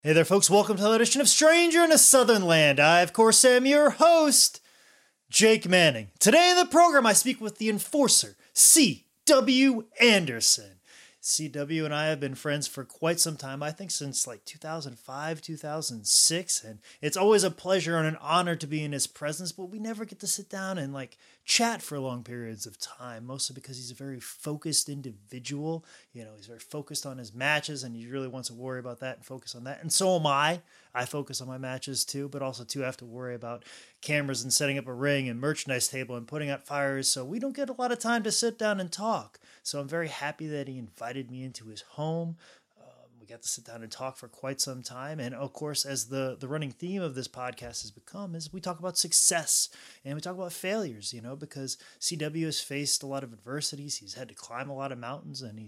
Hey there, folks. Welcome to another edition of Stranger in a Southern Land. I, of course, am your host, Jake Manning. Today in the program, I speak with the enforcer, C.W. Anderson. C.W. and I have been friends for quite some time, I think since like 2005, 2006, and it's always a pleasure and an honor to be in his presence, but we never get to sit down and chat for long periods of time, mostly because he's a very focused individual. You know, he's very focused on his matches and he really wants to worry about that and focus on that. And so am I. I focus on my matches too, but also too have to worry about cameras and setting up a ring and merchandise table and putting out fires. So we don't get a lot of time to sit down and talk. So I'm very happy that he invited me into his home. We got to sit down and talk for quite some time. And of course, as the running theme of this podcast has become, is we talk about success and we talk about failures, you know, because CW has faced a lot of adversities. He's had to climb a lot of mountains and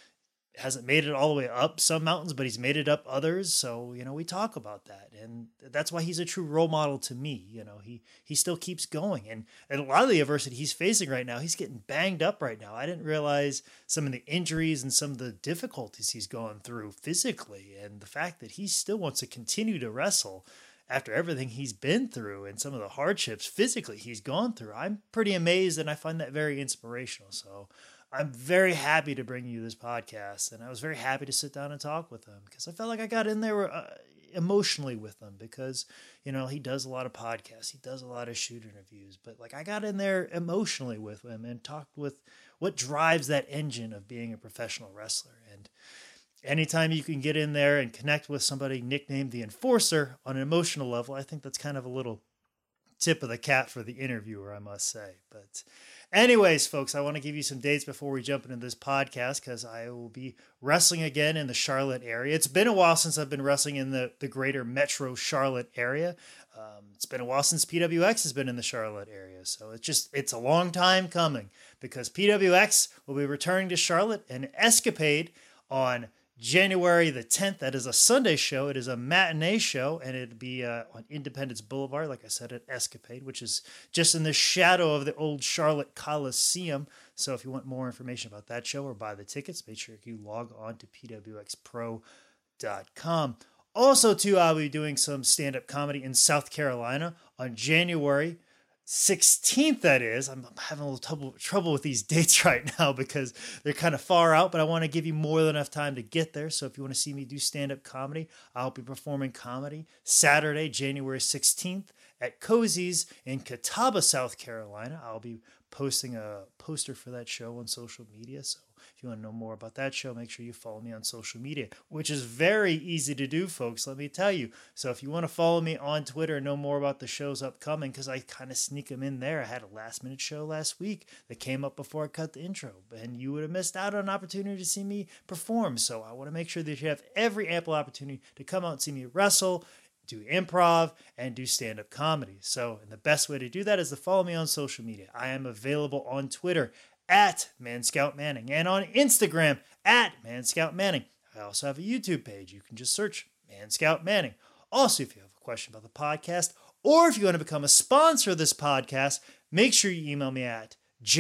hasn't made it all the way up some mountains, but he's made it up others. So, you know, we talk about that. And that's why he's a true role model to me. You know, he still keeps going. And a lot of the adversity he's facing right now, he's getting banged up right now. I didn't realize some of the injuries and some of the difficulties he's going through physically. And the fact that he still wants to continue to wrestle after everything he's been through and some of the hardships physically he's gone through. I'm pretty amazed and I find that very inspirational. So I'm very happy to bring you this podcast, and I was very happy to sit down and talk with him because I felt like I got in there emotionally with him because, you know, he does a lot of podcasts, he does a lot of shoot interviews, but I got in there emotionally with him and talked with what drives that engine of being a professional wrestler. And anytime you can get in there and connect with somebody nicknamed the Enforcer on an emotional level, I think that's kind of a little tip of the cap for the interviewer, I must say. But anyways, folks, I want to give you some dates before we jump into this podcast because I will be wrestling again in the Charlotte area. It's been a while since I've been wrestling in the greater metro Charlotte area. It's been a while since PWX has been in the Charlotte area. So it's a long time coming because PWX will be returning to Charlotte and Escapade on January the 10th. That is a Sunday show. It is a matinee show, and it'd be on Independence Boulevard, like I said, at Escapade, which is just in the shadow of the old Charlotte Coliseum. So if you want more information about that show or buy the tickets, make sure you log on to pwxpro.com. Also, too, I'll be doing some stand-up comedy in South Carolina on January 16th, that is. I'm having a little trouble with these dates right now because they're kind of far out, but I want to give you more than enough time to get there. So if you want to see me do stand-up comedy, I'll be performing comedy Saturday, January 16th at Cozy's in Catawba, South Carolina. I'll be posting a poster for that show on social media. So if you want to know more about that show, make sure you follow me on social media, which is very easy to do, folks, let me tell you. So if you want to follow me on Twitter and know more about the shows upcoming, because I kind of sneak them in there. I had a last-minute show last week that came up before I cut the intro, and you would have missed out on an opportunity to see me perform. So I want to make sure that you have every ample opportunity to come out and see me wrestle, do improv, and do stand-up comedy. So, and the best way to do that is to follow me on social media. I am available on Twitter at ManScoutManning and on Instagram at ManScoutManning. I also have a YouTube page. You can just search ManScoutManning. Also, if you have a question about the podcast or if you want to become a sponsor of this podcast, make sure you email me at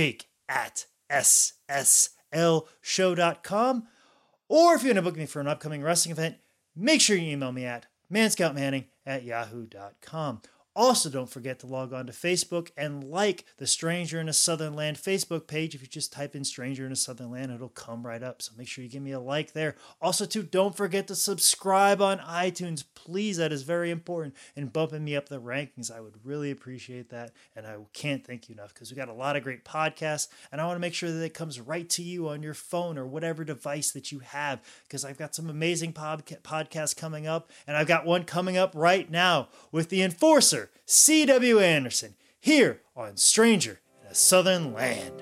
jake@sslshow.com. Or if you want to book me for an upcoming wrestling event, make sure you email me at manscoutmanning@yahoo.com. Also, don't forget to log on to Facebook and like the Stranger in a Southern Land Facebook page. If you just type in Stranger in a Southern Land, it'll come right up. So make sure you give me a like there. Also, too, don't forget to subscribe on iTunes. Please, that is very important in bumping me up the rankings. I would really appreciate that. And I can't thank you enough because we got a lot of great podcasts. And I want to make sure that it comes right to you on your phone or whatever device that you have because I've got some amazing podcasts coming up. And I've got one coming up right now with the Enforcer, C.W. Anderson, here on Stranger in a Southern Land.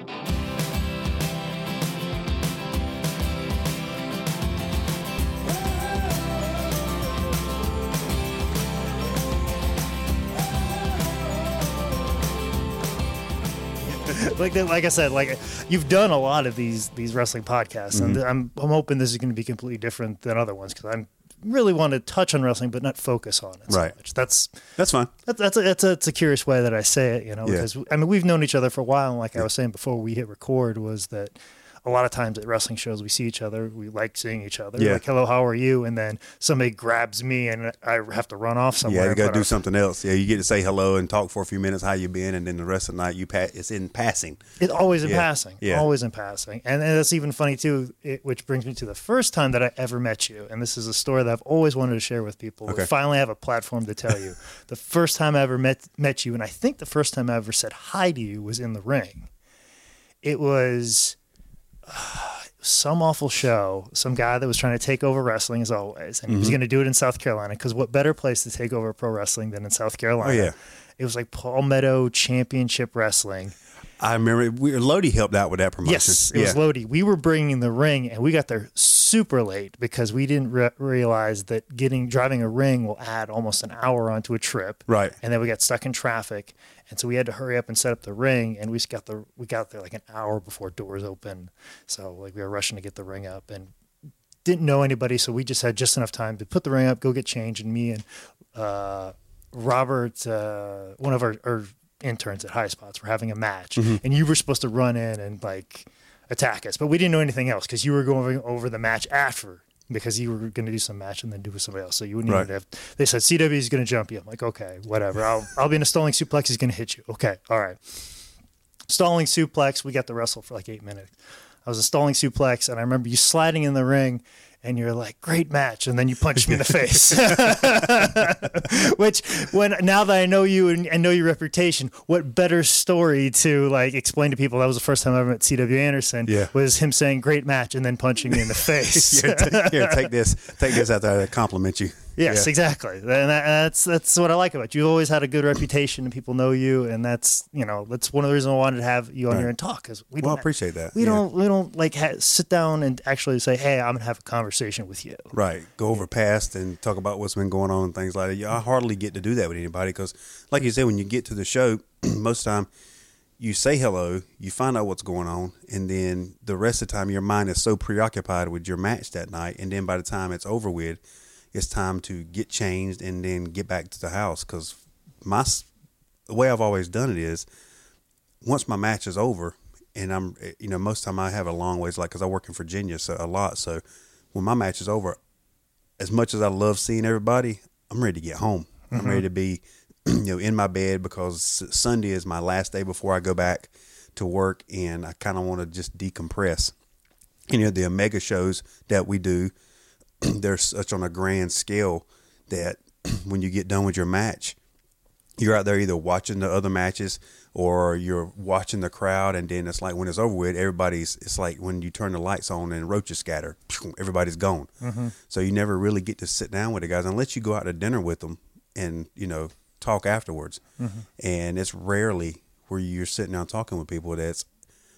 Like I said, you've done a lot of these wrestling podcasts, and I'm hoping this is going to be completely different than other ones because I'm really want to touch on wrestling but not focus on it so much. That's fine. That's a curious way that I say it, you know, because I mean we've known each other for a while, and like I was saying before we hit record was that a lot of times at wrestling shows, we see each other. We like seeing each other. Yeah. Like, hello, how are you? And then somebody grabs me and I have to run off somewhere. Yeah, you got to do something else. Yeah, you get to say hello and talk for a few minutes, how you been, and then the rest of the night it's in passing. It's always in passing. Yeah. Always in passing. And that's even funny, too, which brings me to the first time that I ever met you. And this is a story that I've always wanted to share with people. Okay. I finally have a platform to tell you. The first time I ever met you, and I think the first time I ever said hi to you was in the ring. It was some awful show, some guy that was trying to take over wrestling as always, and he was going to do it in South Carolina, because what better place to take over pro wrestling than in South Carolina? Oh, yeah. It was like Palmetto Championship Wrestling. I remember Lodi helped out with that promotion. Yes, it was Lodi. We were bringing the ring, and we got there super late because we didn't realize that driving a ring will add almost an hour onto a trip. Right. And then we got stuck in traffic, and so we had to hurry up and set up the ring. And we got there like an hour before doors open, so like we were rushing to get the ring up, and didn't know anybody, so we just had just enough time to put the ring up, go get changed, and me and Robert, one of our interns at High Spots, were having a match, and you were supposed to run in and like attack us, but we didn't know anything else because you were going over the match after, because you were going to do some match and then do with somebody else. So you wouldn't even have. They said CW is going to jump you. I'm like, okay, whatever. I'll be in a stalling suplex. He's going to hit you. Okay, all right. Stalling suplex. We got to wrestle for like 8 minutes. I was a stalling suplex, and I remember you sliding in the ring, and you're like, great match, and then you punched me in the face. Which, now that I know you and know your reputation, what better story to like explain to people? That was the first time I ever met CW Anderson. Yeah. Was him saying great match and then punching me in the face. Here, take this out there to compliment you. Yes, exactly. And that's what I like about you. You've always had a good reputation, and people know you, and that's one of the reasons I wanted to have you on here and talk, because I appreciate that. We don't like sit down and actually say, hey, I'm gonna have a conversation with you. Right. Go over past and talk about what's been going on and things like that. I hardly get to do that with anybody because, like you said, when you get to the show, most of the time you say hello, you find out what's going on, and then the rest of the time your mind is so preoccupied with your match that night, and then by the time it's over with, it's time to get changed and then get back to the house. Because the way I've always done it is, once my match is over, and I'm, most of the time I have a long ways, like, because I work in Virginia a lot. So when my match is over, as much as I love seeing everybody, I'm ready to get home. I'm ready to be, in my bed, because Sunday is my last day before I go back to work, and I kind of want to just decompress. The Omega shows that we do, they're such on a grand scale that when you get done with your match, you're out there either watching the other matches or you're watching the crowd, and then it's like when it's over with, it's like when you turn the lights on and roaches scatter, everybody's gone. So you never really get to sit down with the guys unless you go out to dinner with them and, talk afterwards. And it's rarely where you're sitting down talking with people that's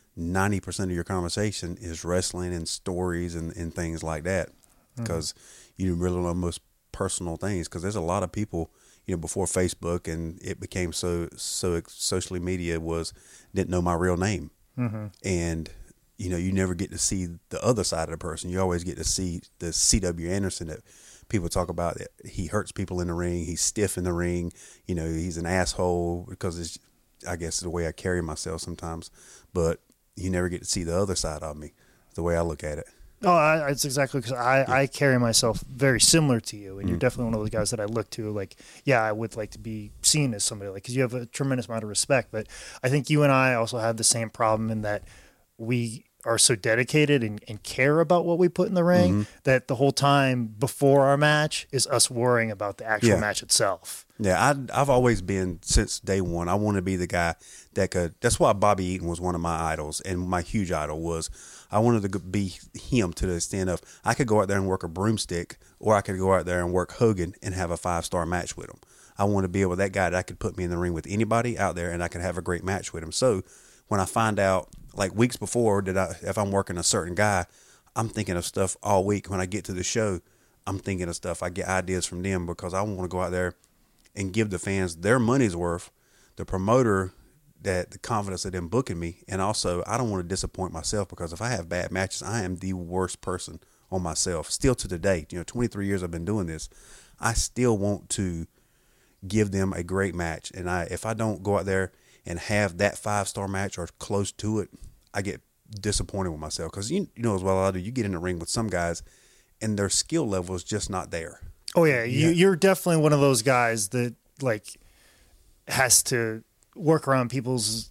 90% of your conversation is wrestling and stories and things like that. Because you really know most personal things. Because there's a lot of people, before Facebook and it became so socially media didn't know my real name, and you never get to see the other side of the person. You always get to see the CW Anderson that people talk about. That he hurts people in the ring, he's stiff in the ring, he's an asshole, because I guess it's the way I carry myself sometimes. But you never get to see the other side of me, the way I look at it. Oh, it's exactly, because I carry myself very similar to you, and you're definitely one of those guys that I look to. Like, yeah, I would like to be seen as somebody, like, because you have a tremendous amount of respect. But I think you and I also have the same problem in that we are so dedicated and care about what we put in the ring that the whole time before our match is us worrying about the actual match itself. Yeah, I've always been, since day one, I want to be the guy that could. That's why Bobby Eaton was one of my idols, and my huge idol was. I wanted to be him to the extent of I could go out there and work a broomstick, or I could go out there and work Hogan and have a 5-star match with him. I want to be able that guy that could put me in the ring with anybody out there, and I could have a great match with him. So when I find out, like weeks before, if I'm working a certain guy, I'm thinking of stuff all week. When I get to the show, I'm thinking of stuff. I get ideas from them because I want to go out there and give the fans their money's worth, the promoter that the confidence of them booking me, and also I don't want to disappoint myself, because if I have bad matches, I am the worst person on myself. Still to the date, 23 years I've been doing this, I still want to give them a great match, and if I don't go out there and have that 5-star match or close to it, I get disappointed with myself because you know as well as I do. You get in the ring with some guys, and their skill level is just not there. Oh yeah, you're definitely one of those guys that like has to work around people's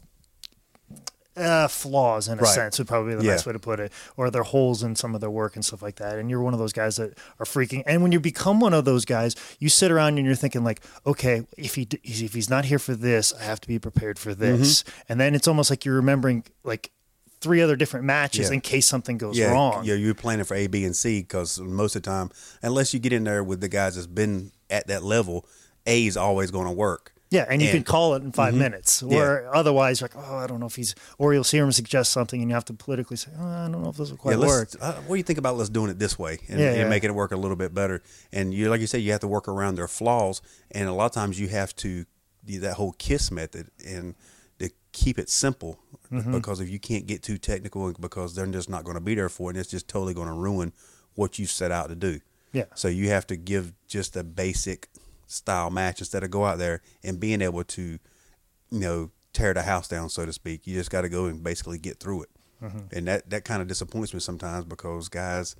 flaws in a sense would probably be the best way to put it, or their holes in some of their work and stuff like that. And you're one of those guys that are freaking. And when you become one of those guys, you sit around and you're thinking like, okay, if he's not here for this, I have to be prepared for this. And then it's almost like you're remembering like 3 other different matches in case something goes wrong. Yeah, you're planning for A, B, and C because most of the time, unless you get in there with the guys that's been at that level, A is always going to work. Yeah, and you can call it in 5 minutes. Or otherwise, like, I don't know if he's... Or you'll see him suggest something, and you have to politically say, I don't know if this will quite work. What do you think about let's doing it this way and making it work a little bit better? And you, like you said, you have to work around their flaws, and a lot of times you have to do that whole KISS method and to keep it simple because if you can't get too technical because they're just not going to be there for it, and it's just totally going to ruin what you set out to do. Yeah. So you have to give just a basic style match instead of go out there and being able to, tear the house down, so to speak. You just got to go and basically get through it. And that kind of disappoints me sometimes because guys,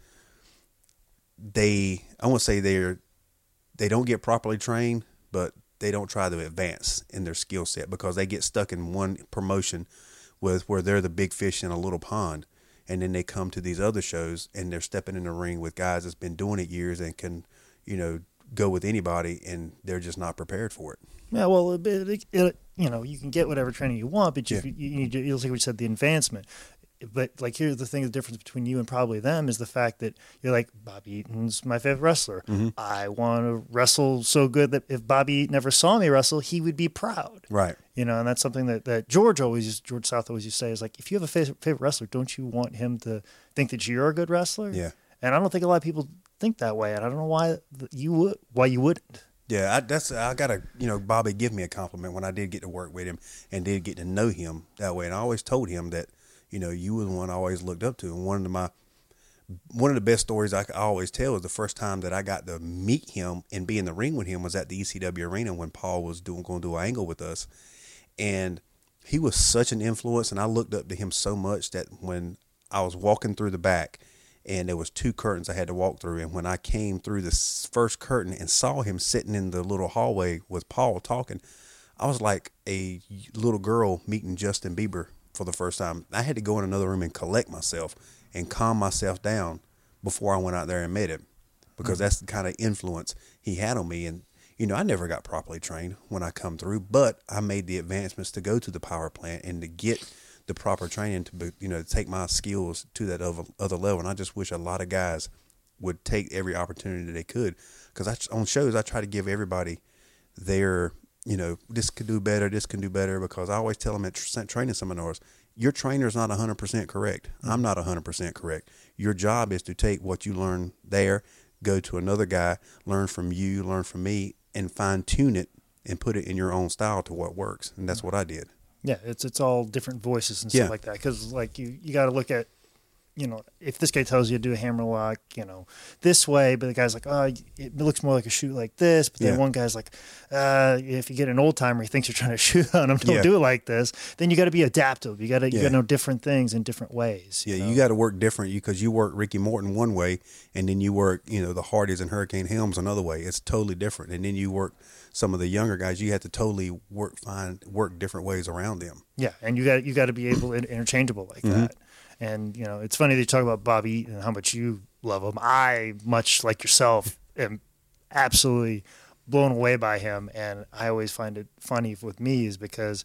I won't say they don't get properly trained, but they don't try to advance in their skill set because they get stuck in one promotion where they're the big fish in a little pond. And then they come to these other shows and they're stepping in the ring with guys that's been doing it years and can, go with anybody, and they're just not prepared for it. Yeah, well, you can get whatever training you want, but you need to, like we said, the advancement. But like here's the thing: the difference between you and probably them is the fact that you're like, Bobby Eaton's my favorite wrestler. I want to wrestle so good that if Bobby Eaton ever saw me wrestle, he would be proud. Right. And that's something that George South always used to say is like, if you have a favorite wrestler, don't you want him to think that you're a good wrestler? Yeah. And I don't think a lot of people think that way, and I don't know why you wouldn't. Yeah, I gotta Bobby give me a compliment when I did get to work with him and did get to know him that way, and I always told him that you were the one I always looked up to, and one of the best stories I always tell is the first time that I got to meet him and be in the ring with him was at the ECW arena when Paul was going to do an angle with us, and he was such an influence, and I looked up to him so much that when I was walking through the back. And there was 2 curtains I had to walk through. And when I came through the first curtain and saw him sitting in the little hallway with Paul talking, I was like a little girl meeting Justin Bieber for the first time. I had to go in another room and collect myself and calm myself down before I went out there and met him because that's the kind of influence he had on me. And, I never got properly trained when I come through, but I made the advancements to go to the power plant and to get the proper training to take my skills to that other level. And I just wish a lot of guys would take every opportunity they could, because on shows I try to give everybody their this could do better, this can do better, because I always tell them at training seminars, your trainer's not 100% correct. I'm not 100% correct. Your job is to take what you learn there, go to another guy, learn from you, learn from me, and fine tune it and put it in your own style to what works. And that's what I did. Yeah, it's all different voices and stuff like that. Because like you got to look at, if this guy tells you to do a hammer lock, this way, but the guy's like, oh, it looks more like a shoot like this. But then one guy's like, if you get an old timer, he thinks you're trying to shoot on him, don't do it like this. Then you got to be adaptive. You got to know different things in different ways. You got to work different because you work Ricky Morton one way, and then you work, the Hardys and Hurricane Helms another way. It's totally different. And then you work some of the younger guys. You have to totally work different ways around them. Yeah, and you got to be able to interchangeable like that. And, it's funny that you talk about Bobby Eaton and how much you love him. I, much like yourself, am absolutely blown away by him. And I always find it funny with me is because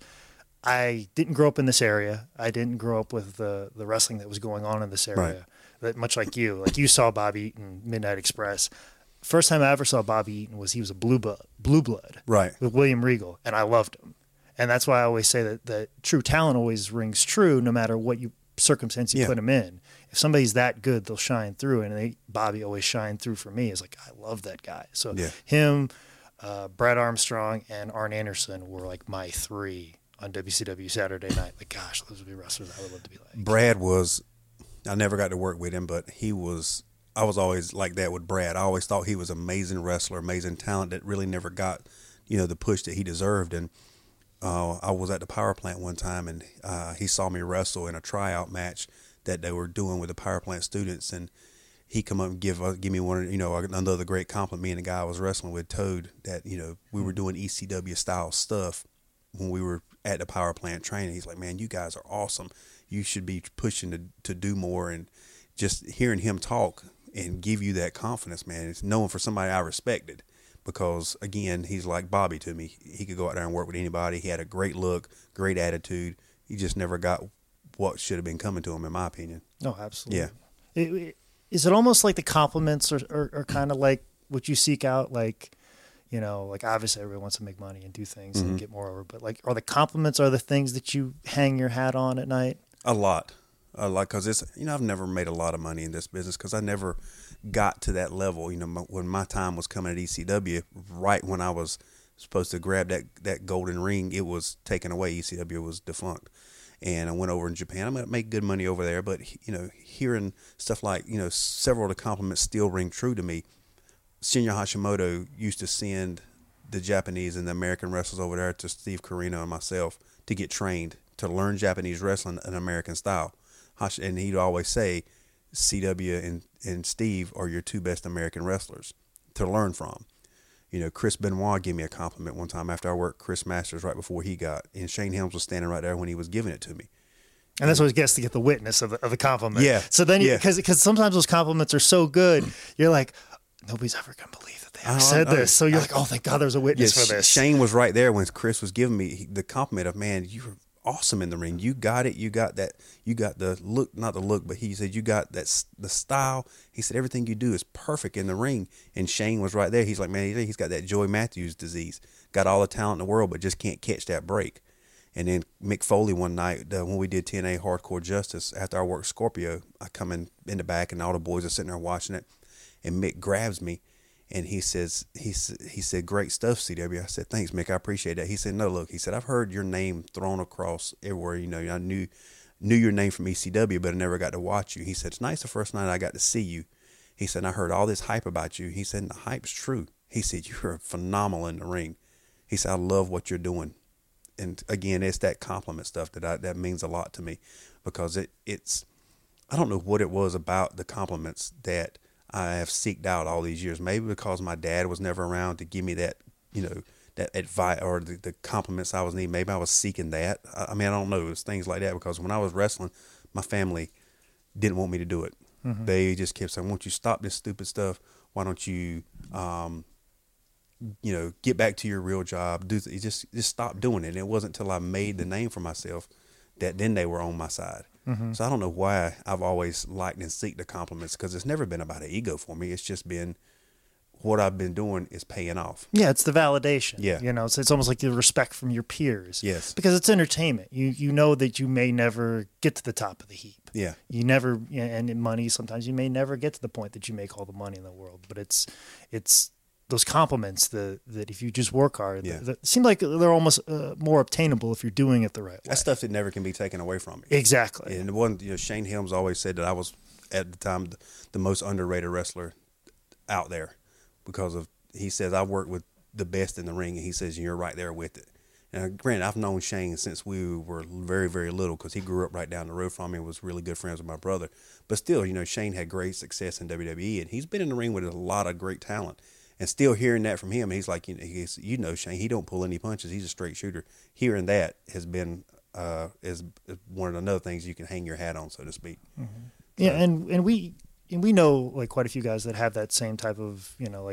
I didn't grow up in this area. I didn't grow up with the wrestling that was going on in this area. Right. Much like you. Like you saw Bobby Eaton, Midnight Express. First time I ever saw Bobby Eaton he was a blue blood. Right. With William Regal. And I loved him. And that's why I always say that true talent always rings true no matter what circumstance you put him in. If somebody's that good, they'll shine through, and Bobby always shined through for me. It's like, I love that guy. So him, Brad Armstrong, and Arn Anderson were like my 3 on WCW Saturday night. Like, gosh, those would be wrestlers I would love to be like. Brad I never got to work with him, but I was always like that with Brad. I always thought he was an amazing wrestler, amazing talent that really never got, the push that he deserved. And I was at the power plant one time, and he saw me wrestle in a tryout match that they were doing with the power plant students, and he come up and give me one, another great compliment. Me and the guy I was wrestling with, Toad, that we were doing ECW style stuff when we were at the power plant training. He's like, man, you guys are awesome. You should be pushing to do more. And just hearing him talk and give you that confidence, man, it's knowing for somebody I respected. Because, again, he's like Bobby to me. He could go out there and work with anybody. He had a great look, great attitude. He just never got what should have been coming to him, in my opinion. No, absolutely. Yeah. Is it almost like the compliments are kind of like what you seek out? Like, like obviously everyone wants to make money and do things and get more over. But, like, are the compliments are the things that you hang your hat on at night? A lot. Because it's, I've never made a lot of money in this business because I never got to that level. When my time was coming at ECW, right when I was supposed to grab that golden ring, it was taken away. ECW was defunct. And I went over in Japan. I'm going to make good money over there. But, hearing stuff like, several of the compliments still ring true to me. Shinya Hashimoto used to send the Japanese and the American wrestlers over there to Steve Corino and myself to get trained, to learn Japanese wrestling in American style. And he'd always say, CW and Steve are your two best American wrestlers to learn from. Chris Benoit gave me a compliment one time after I worked Chris Masters right before he got, and Shane Helms was standing right there when he was giving it to me. And that's what he gets to get the witness of the compliment. Yeah. So then, because sometimes those compliments are so good, you're like, nobody's ever going to believe that they ever said this. So you're like, oh, thank God there's a witness for this. Shane was right there when Chris was giving me the compliment of, man, you were awesome in the ring. You got it. You got that. You got the look, not the look, but he said you got that, the style. He said everything you do is perfect in the ring. And Shane was right there. He's like, man, he's got that Joey Matthews disease. Got all the talent in the world, but just can't catch that break. And then Mick Foley one night when we did TNA Hardcore Justice, after I worked Scorpio, I come in the back and all the boys are sitting there watching it. And Mick grabs me and he said, great stuff, CW. I said, thanks, Mick. I appreciate that. He said, no, look, he said, I've heard your name thrown across everywhere. I knew your name from ECW, but I never got to watch you. He said, it's nice the first night I got to see you. He said, I heard all this hype about you. He said, and the hype's true. He said, you're phenomenal in the ring. He said, I love what you're doing. And again, it's that compliment stuff that means a lot to me, because it's I don't know what it was about the compliments that I have seeked out all these years. Maybe because my dad was never around to give me that, that advice or the compliments I was needing. Maybe I was seeking that. I mean, I don't know. It was things like that, because when I was wrestling, my family didn't want me to do it. Mm-hmm. They just kept saying, won't you stop this stupid stuff? Why don't you, get back to your real job? Just stop doing it. And it wasn't until I made the name for myself that then they were on my side. Mm-hmm. So I don't know why I've always liked and seek the compliments, because it's never been about an ego for me. It's just been what I've been doing is paying off. Yeah, it's the validation. Yeah. It's almost like the respect from your peers. Yes. Because it's entertainment. You know that you may never get to the top of the heap. Yeah. You never, and in money, sometimes you may never get to the point that you make all the money in the world. But it's those compliments that if you just work hard, that seem like they're almost more obtainable if you're doing it the right way. That's stuff that never can be taken away from you. Exactly. And the one, Shane Helms always said that I was at the time the most underrated wrestler out there, because he says I worked with the best in the ring, and he says you're right there with it. And granted, I've known Shane since we were very, very little, because he grew up right down the road from me and was really good friends with my brother. But still, Shane had great success in WWE, and he's been in the ring with a lot of great talent. And still hearing that from him, he's like, Shane, he don't pull any punches. He's a straight shooter. Hearing that has been is one of the other things you can hang your hat on, so to speak. Mm-hmm. Yeah, and we know like quite a few guys that have that same type of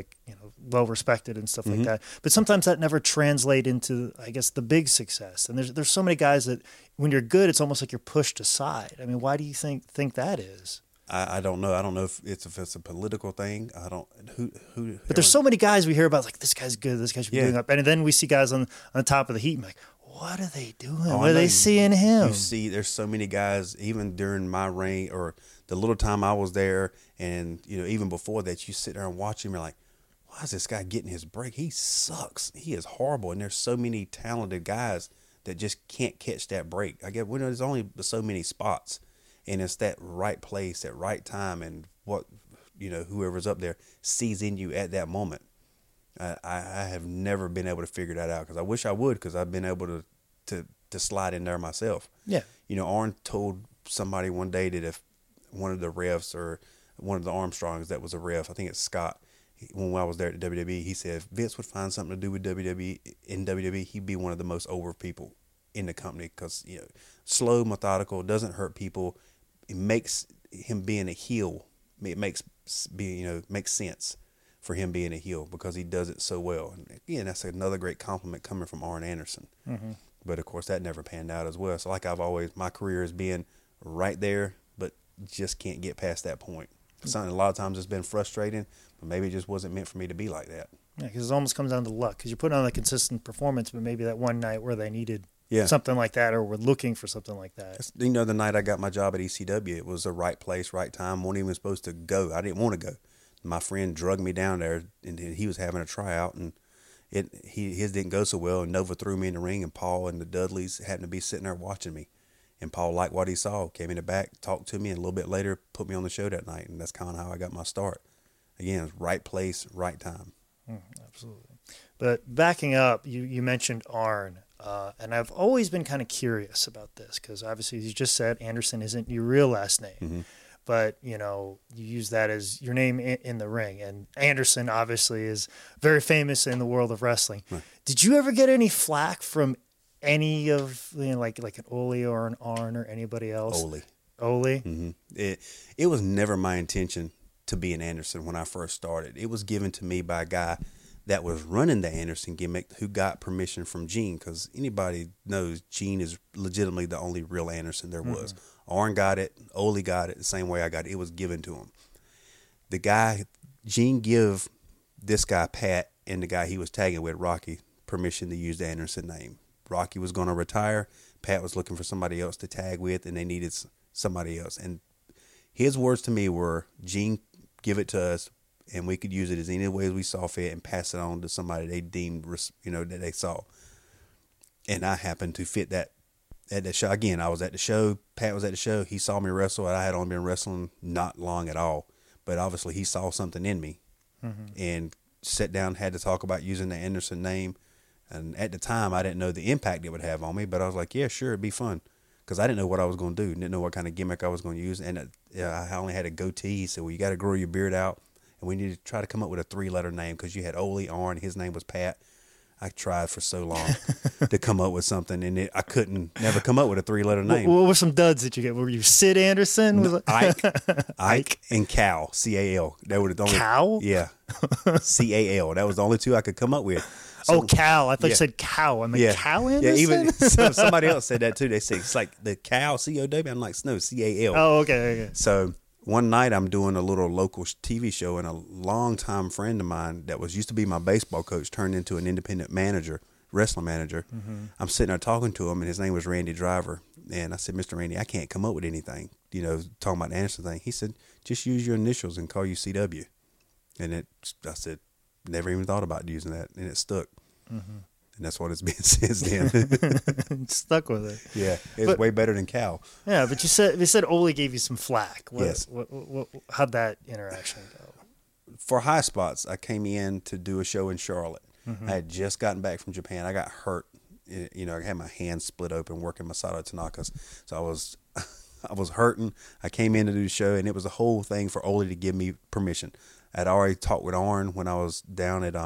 well respected and stuff like that. But sometimes that never translate into, I guess, the big success. And there's so many guys that when you're good, it's almost like you're pushed aside. I mean, why do you think that is? I don't know. I don't know if it's a political thing. I don't who. But there's so many guys we hear about, like, this guy's good, this guy should be doing up, and then we see guys on the top of the heat, and like, what are they doing? What are they seeing him? You see, there's so many guys, even during my reign or the little time I was there, and even before that, you sit there and watch him. You're like, why is this guy getting his break? He sucks. He is horrible. And there's so many talented guys that just can't catch that break. I guess there's only so many spots. And it's that right place at right time, and what whoever's up there sees in you at that moment. I have never been able to figure that out, because I wish I would, because I've been able to slide in there myself. Yeah. You know, Arn told somebody one day that if one of the refs or one of the Armstrongs that was a ref, I think it's Scott, when I was there at the WWE, he said if Vince would find something to do with WWE, he'd be one of the most over people in the company because, you know, slow, methodical, doesn't hurt people. It makes him being a heel. It makes sense for him being a heel because he does it so well. And again, that's another great compliment coming from Arn Anderson. Mm-hmm. But of course, that never panned out as well. So like my career has been right there, but just can't get past that point. Something a lot of times it's been frustrating, but maybe it just wasn't meant for me to be like that. Yeah, because it almost comes down to luck. Because you're putting on a consistent performance, but maybe that one night where they needed something like that, or were looking for something like that. You know, the night I got my job at ECW, it was the right place, right time. Wasn't even supposed to go. I didn't want to go. My friend drugged me down there, and he was having a tryout, and his didn't go so well. And Nova threw me in the ring, and Paul and the Dudleys happened to be sitting there watching me. And Paul liked what he saw, came in the back, talked to me, and a little bit later put me on the show that night. And that's kind of how I got my start. Again, it was right place, right time. Absolutely. But backing up, you mentioned Arn, and I've always been kind of curious about this because obviously, as you just said, Anderson isn't your real last name. Mm-hmm. But, you know, you use that as your name in the ring. And Anderson, obviously, is very famous in the world of wrestling. Right. Did you ever get any flack from any of, you know, like an Ole or an Arn or anybody else? Ole? Mm-hmm. It was never my intention to be an Anderson when I first started. It was given to me by a guy that was running the Anderson gimmick who got permission from Gene, because anybody knows Gene is legitimately the only real Anderson there was. Mm-hmm. Arn got it. Ole got it the same way I got it. It was given to him. The guy, Gene give this guy, Pat, and the guy he was tagging with, Rocky, permission to use the Anderson name. Rocky was going to retire. Pat was looking for somebody else to tag with, and they needed somebody else. And his words to me were, Gene, give it to us, and we could use it as any way we saw fit and pass it on to somebody they deemed, you know, that they saw. And I happened to fit that at the show. Again, I was at the show. Pat was at the show. He saw me wrestle. I had only been wrestling not long at all. But obviously he saw something in me and sat down, had to talk about using the Anderson name. And at the time, I didn't know the impact it would have on me. But I was like, yeah, sure, it'd be fun. Because I didn't know what I was going to do. Didn't know what kind of gimmick I was going to use. And I only had a goatee. He said, well, you got to grow your beard out. And we need to try to come up with a 3-letter name because you had Ole, Arn. His name was Pat. I tried for so long to come up with something, and I couldn't never come up with a 3-letter name. What were some duds that you get? Were you Sid Anderson? No, Ike, and Cal, C-A-L. That were the only Cal? Yeah, C-A-L. That was the only 2 I could come up with. So, Cal. I thought you said cow. I'm like, Cal Anderson? Yeah, even somebody else said that too. They say it's like the cow, C-O-W. I'm like, no, C-A-L. Oh, okay. So one night I'm doing a little local TV show, and a longtime friend of mine that used to be my baseball coach turned into an independent manager, wrestling manager. Mm-hmm. I'm sitting there talking to him, and his name was Randy Driver. And I said, Mr. Randy, I can't come up with anything, you know, talking about the Anderson thing. He said, just use your initials and call you CW. And I said, never even thought about using that, and it stuck. Mm-hmm. And that's what it's been since then. Stuck with it. Yeah, it's way better than Cal. Yeah, but you said Ole gave you some flack. Yes. How'd that interaction go? For High Spots, I came in to do a show in Charlotte. Mm-hmm. I had just gotten back from Japan. I got hurt. You know, I had my hand split open working Masato Tanaka's. So I was hurting. I came in to do the show, and it was a whole thing for Ole to give me permission. I'd already talked with Arn when I was down at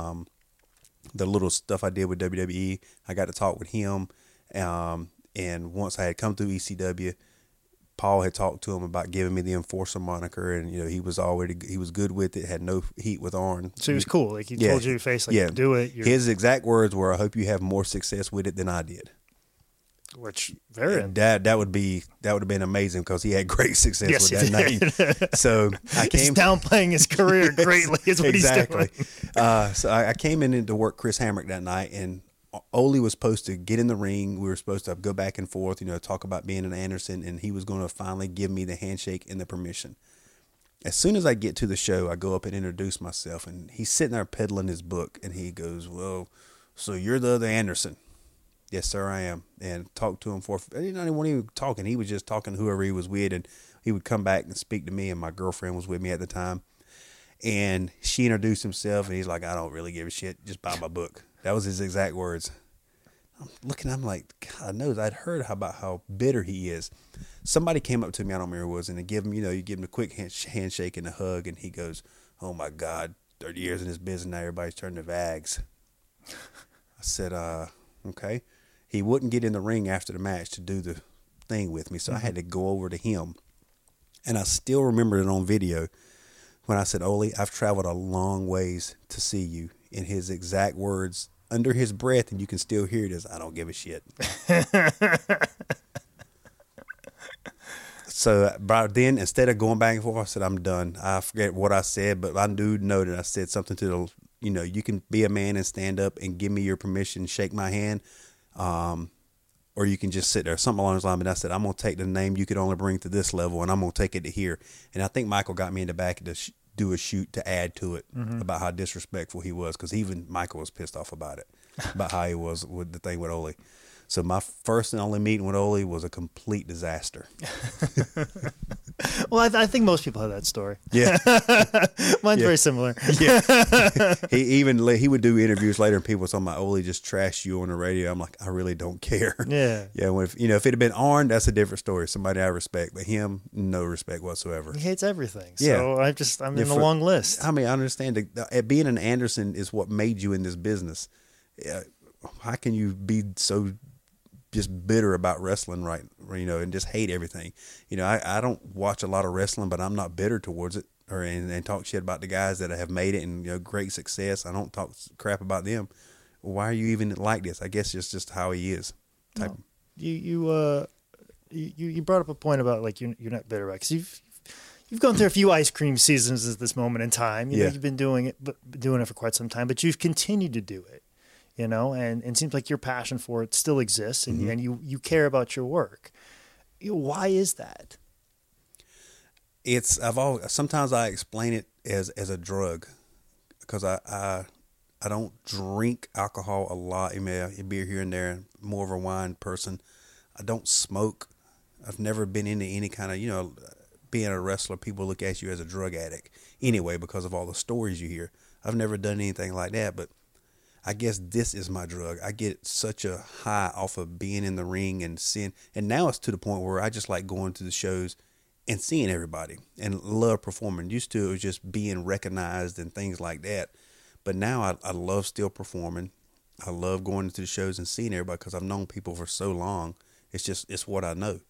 the little stuff I did with WWE. I got to talk with him. And once I had come through ECW, Paul had talked to him about giving me the Enforcer moniker, and you know he was good with it. Had no heat with Arn. So he was cool. Like he told you face, like do it. His exact words were, "I hope you have more success with it than I did." Which that would have been amazing because he had great success with that name. So I came downplaying his career greatly is what exactly. he's doing. So I came in to work Chris Hamrick that night, and Ole was supposed to get in the ring. We were supposed to go back and forth, you know, talk about being an Anderson, and he was going to finally give me the handshake and the permission. As soon as I get to the show, I go up and introduce myself, and he's sitting there peddling his book, and he goes, "Well, so you're the other Anderson?" "Yes, sir, I am." And talked to him he wasn't even talking. He was just talking to whoever he was with, and he would come back and speak to me, and my girlfriend was with me at the time. And she introduced himself, and he's like, "I don't really give a shit. Just buy my book." That was his exact words. I'm like, God knows, I'd heard about how bitter he is. Somebody came up to me, I don't remember who it was, and they give him, you give him a quick handshake and a hug, and he goes, "Oh my God, 30 years in this business, now everybody's turning to vags." I said, okay. He wouldn't get in the ring after the match to do the thing with me, so I had to go over to him. And I still remember it on video when I said, "Ole, I've traveled a long ways to see you." In his exact words, under his breath, and you can still hear it, is, "I don't give a shit." So then, instead of going back and forth, I said, "I'm done." I forget what I said, but I do know that I said something to the, you can be a man and stand up and give me your permission, shake my hand, or you can just sit there, something along those lines. And I said, "I'm going to take the name you could only bring to this level, and I'm going to take it to here." And I think Michael got me in the back to do a shoot to add to it about how disrespectful he was, because even Michael was pissed off about it, about how he was with the thing with Ole. So my first and only meeting with Ole was a complete disaster. Well, I think most people have that story. Yeah. Mine's very similar. Yeah. He would do interviews later, and people were talking about, "Ole just trashed you on the radio." I'm like, I really don't care. Yeah. Yeah. If it had been Arn, that's a different story. Somebody I respect, but him, no respect whatsoever. He hates everything. So Yeah. I'm in the long list. I mean, I understand being an Anderson is what made you in this business. How can you be so just bitter about wrestling, right? And just hate everything. I don't watch a lot of wrestling, but I'm not bitter towards it and talk shit about the guys that have made it and great success. I don't talk crap about them. Why are you even like this? I guess it's just how he is. No. You brought up a point about like you're not bitter, because you've gone through a few ice cream seasons at this moment in time. You've been doing it for quite some time, but you've continued to do it. And it seems like your passion for it still exists, and, and you care about your work. Why is that? Sometimes I explain it as a drug, because I don't drink alcohol a lot. I mean, a beer here and there. I'm more of a wine person. I don't smoke. I've never been into any kind of, being a wrestler, people look at you as a drug addict anyway because of all the stories you hear. I've never done anything like that, but I guess this is my drug. I get such a high off of being in the ring and seeing, and now it's to the point where I just like going to the shows and seeing everybody and love performing. Used to, it was just being recognized and things like that. But now I love still performing. I love going to the shows and seeing everybody because I've known people for so long. It's what I know.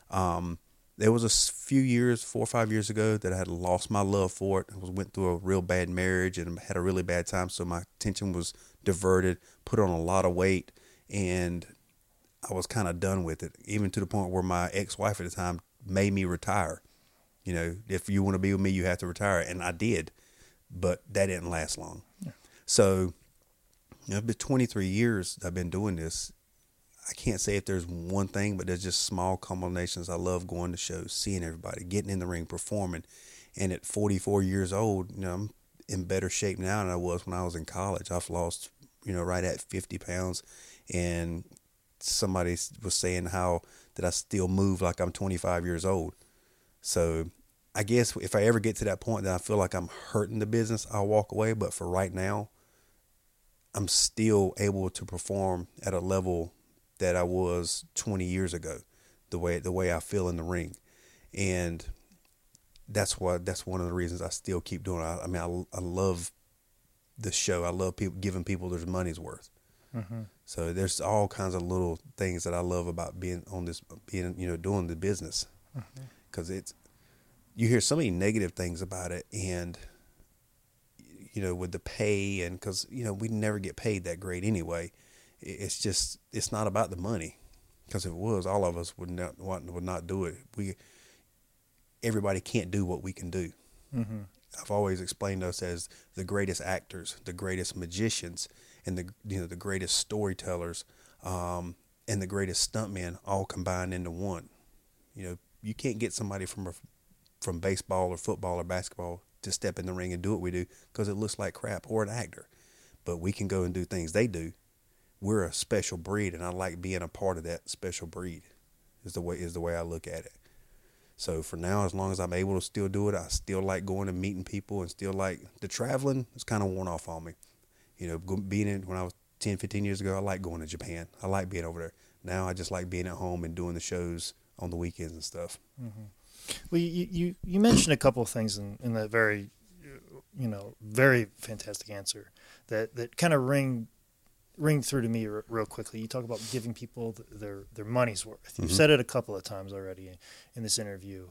There was a few years, 4 or 5 years ago, that I had lost my love for it. I went through a real bad marriage and had a really bad time. So my attention was diverted, put on a lot of weight, and I was kind of done with it, even to the point where my ex-wife at the time made me retire. If you want to be with me, you have to retire. And I did, but that didn't last long. Yeah. So it's been 23 years I've been doing this. I can't say if there's one thing, but there's just small combinations. I love going to shows, seeing everybody, getting in the ring, performing. And at 44 years old, I'm in better shape now than I was when I was in college. I've lost, right at 50 pounds. And somebody was saying how that I still move like I'm 25 years old. So I guess if I ever get to that point that I feel like I'm hurting the business, I'll walk away. But for right now, I'm still able to perform at a level that I was 20 years ago, the way I feel in the ring. And that's one of the reasons I still keep doing it. I love the show. I love giving people their money's worth. Mm-hmm. So there's all kinds of little things that I love about doing the business. Because you hear so many negative things about it, and with the pay, and because we never get paid that great anyway. It's not about the money, because if it was, all of us would not do it. Everybody can't do what we can do. Mm-hmm. I've always explained us as the greatest actors, the greatest magicians, and the greatest storytellers, and the greatest stuntmen all combined into one. You can't get somebody from baseball or football or basketball to step in the ring and do what we do, because it looks like crap, or an actor. But we can go and do things they do. We're a special breed, and I like being a part of that special breed. Is the way I look at it. So for now, as long as I'm able to still do it, I still like going and meeting people, and still like the traveling. It's kind of worn off on me. Being in when I was 10, 15 years ago, I liked going to Japan. I like being over there. Now I just like being at home and doing the shows on the weekends and stuff. Well, you mentioned a couple of things in that very, very fantastic answer that kind of ring through to me real quickly. You talk about giving people their money's worth. You've said it a couple of times already in this interview,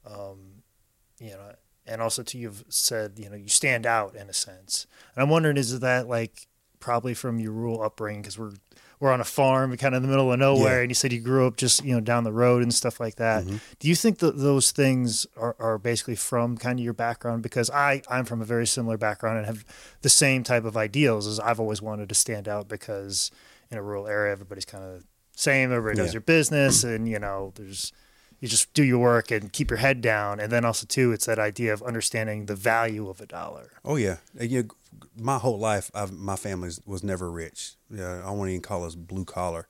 and also too, you've said, you stand out in a sense. And I'm wondering, is that like probably from your rural upbringing? Because we're on a farm kind of in the middle of nowhere, and you said you grew up just, down the road and stuff like that. Do you think that those things are basically from kind of your background? Because I'm from a very similar background and have the same type of ideals. As I've always wanted to stand out, because in a rural area, everybody's kind of the same. Everybody does your business, and, you just do your work and keep your head down. And then also too, it's that idea of understanding the value of a dollar. Oh yeah. My whole life, my family was never rich. I won't even call us blue collar.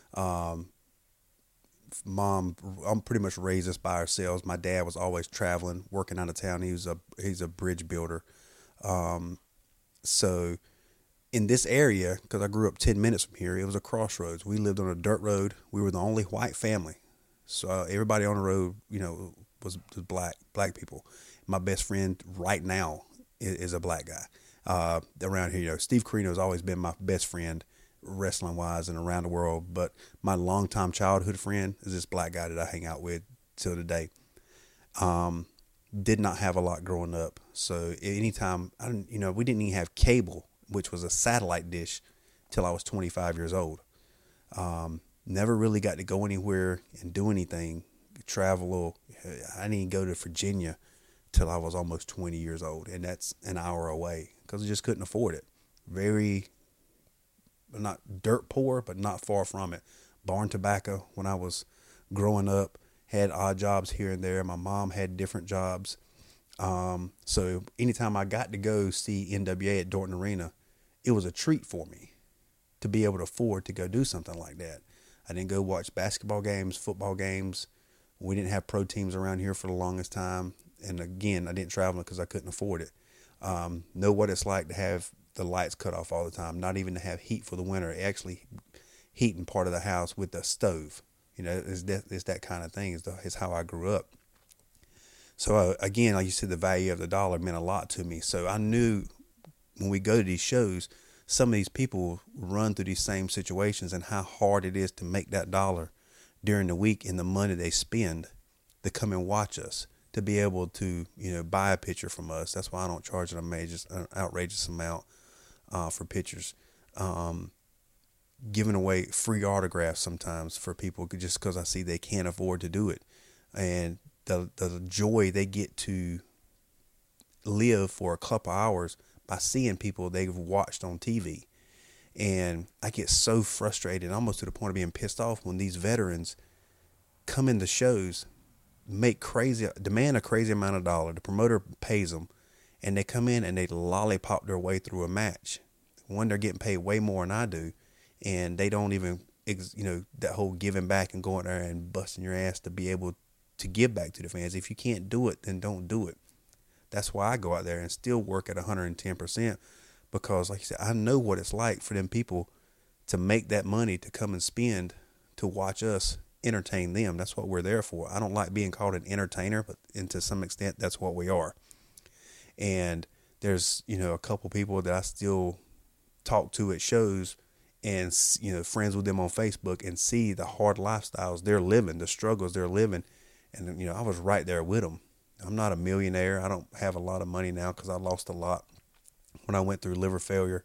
Mom, I'm pretty much raised us by ourselves. My dad was always traveling, working out of town. He's a bridge builder. So in this area, because I grew up 10 minutes from here, it was a crossroads. We lived on a dirt road. We were the only white family. So everybody on the road, was black people. My best friend right now is a black guy. Around here, Steve Carino has always been my best friend, wrestling wise and around the world. But my longtime childhood friend is this black guy that I hang out with till today. Did not have a lot growing up. So anytime we didn't even have cable, which was a satellite dish, till I was 25 years old. Never really got to go anywhere and do anything, travel. I didn't go to Virginia till I was almost 20 years old, and that's an hour away because I just couldn't afford it. Very, not dirt poor, but not far from it. Barn tobacco when I was growing up, had odd jobs here and there. My mom had different jobs. So anytime I got to go see NWA at Dorton Arena, it was a treat for me to be able to afford to go do something like that. I didn't go watch basketball games, football games. We didn't have pro teams around here for the longest time. And again, I didn't travel because I couldn't afford it. Know what it's like to have the lights cut off all the time, not even to have heat for the winter, actually heating part of the house with the stove. It's that kind of thing is how I grew up. So again, like you said, the value of the dollar meant a lot to me. So I knew when we go to these shows, some of these people run through these same situations and how hard it is to make that dollar during the week and the money they spend to come and watch us, to be able to, buy a picture from us. That's why I don't charge an outrageous amount for pictures. Giving away free autographs sometimes for people just because I see they can't afford to do it. And the joy they get to live for a couple hours by seeing people they've watched on TV. And I get so frustrated, almost to the point of being pissed off, when these veterans come into shows, demand a crazy amount of dollar. The promoter pays them, and they come in and they lollipop their way through a match. One, they're getting paid way more than I do, and they don't even, that whole giving back and going there and busting your ass to be able to give back to the fans. If you can't do it, then don't do it. That's why I go out there and still work at 110%, because, like you said, I know what it's like for them people to make that money to come and spend to watch us entertain them. That's what we're there for. I don't like being called an entertainer, but to some extent, that's what we are. And there's, a couple people that I still talk to at shows and, friends with them on Facebook, and see the hard lifestyles they're living, the struggles they're living. And, I was right there with them. I'm not a millionaire. I don't have a lot of money now because I lost a lot when I went through liver failure.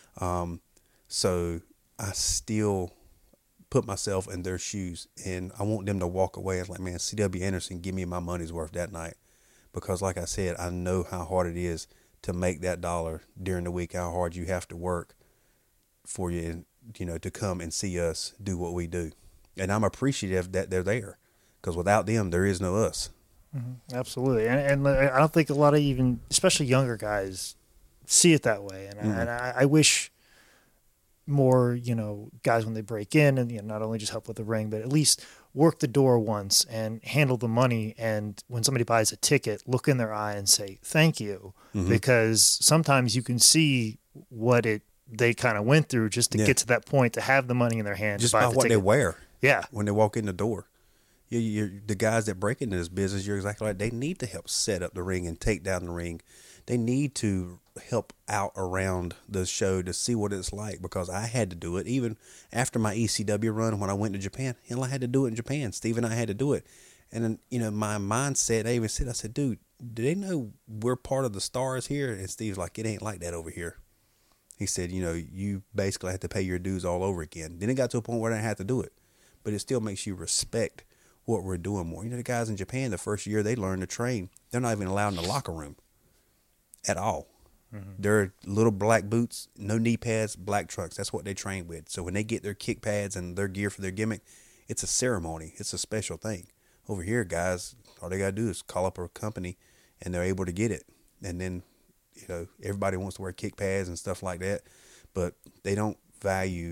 So I still put myself in their shoes, and I want them to walk away and like, man, C.W. Anderson, give me my money's worth that night. Because like I said, I know how hard it is to make that dollar during the week, how hard you have to work for you, to come and see us do what we do. And I'm appreciative that they're there, because without them, there is no us. Mm-hmm. Absolutely. And I don't think a lot of even, especially younger guys, see it that way. And, and I wish more, guys when they break in and not only just help with the ring, but at least work the door once and handle the money. And when somebody buys a ticket, look in their eye and say, thank you. Mm-hmm. Because sometimes you can see what it they kind of went through just to get to that point, to have the money in their hand. Just to buy by the what ticket. they wear. Yeah. When they walk in the door. You're the guys that break into this business, you're exactly right. They need to help set up the ring and take down the ring. They need to help out around the show to see what it's like, because I had to do it. Even after my ECW run, when I went to Japan, I had to do it in Japan. Steve and I had to do it. And then, my mindset, I said, dude, do they know we're part of the stars here? And Steve's like, it ain't like that over here. He said, you basically have to pay your dues all over again. Then it got to a point where I didn't have to do it. But it still makes you respect what we're doing more. The guys in Japan, the first year they learn to train, they're not even allowed in the locker room at all. Mm-hmm. They're little black boots, no knee pads, black trunks. That's what they train with. So when they get their kick pads and their gear for their gimmick, it's a ceremony. It's a special thing. Over here, guys, all they got to do is call up a company and they're able to get it. And then, everybody wants to wear kick pads and stuff like that, but they don't value,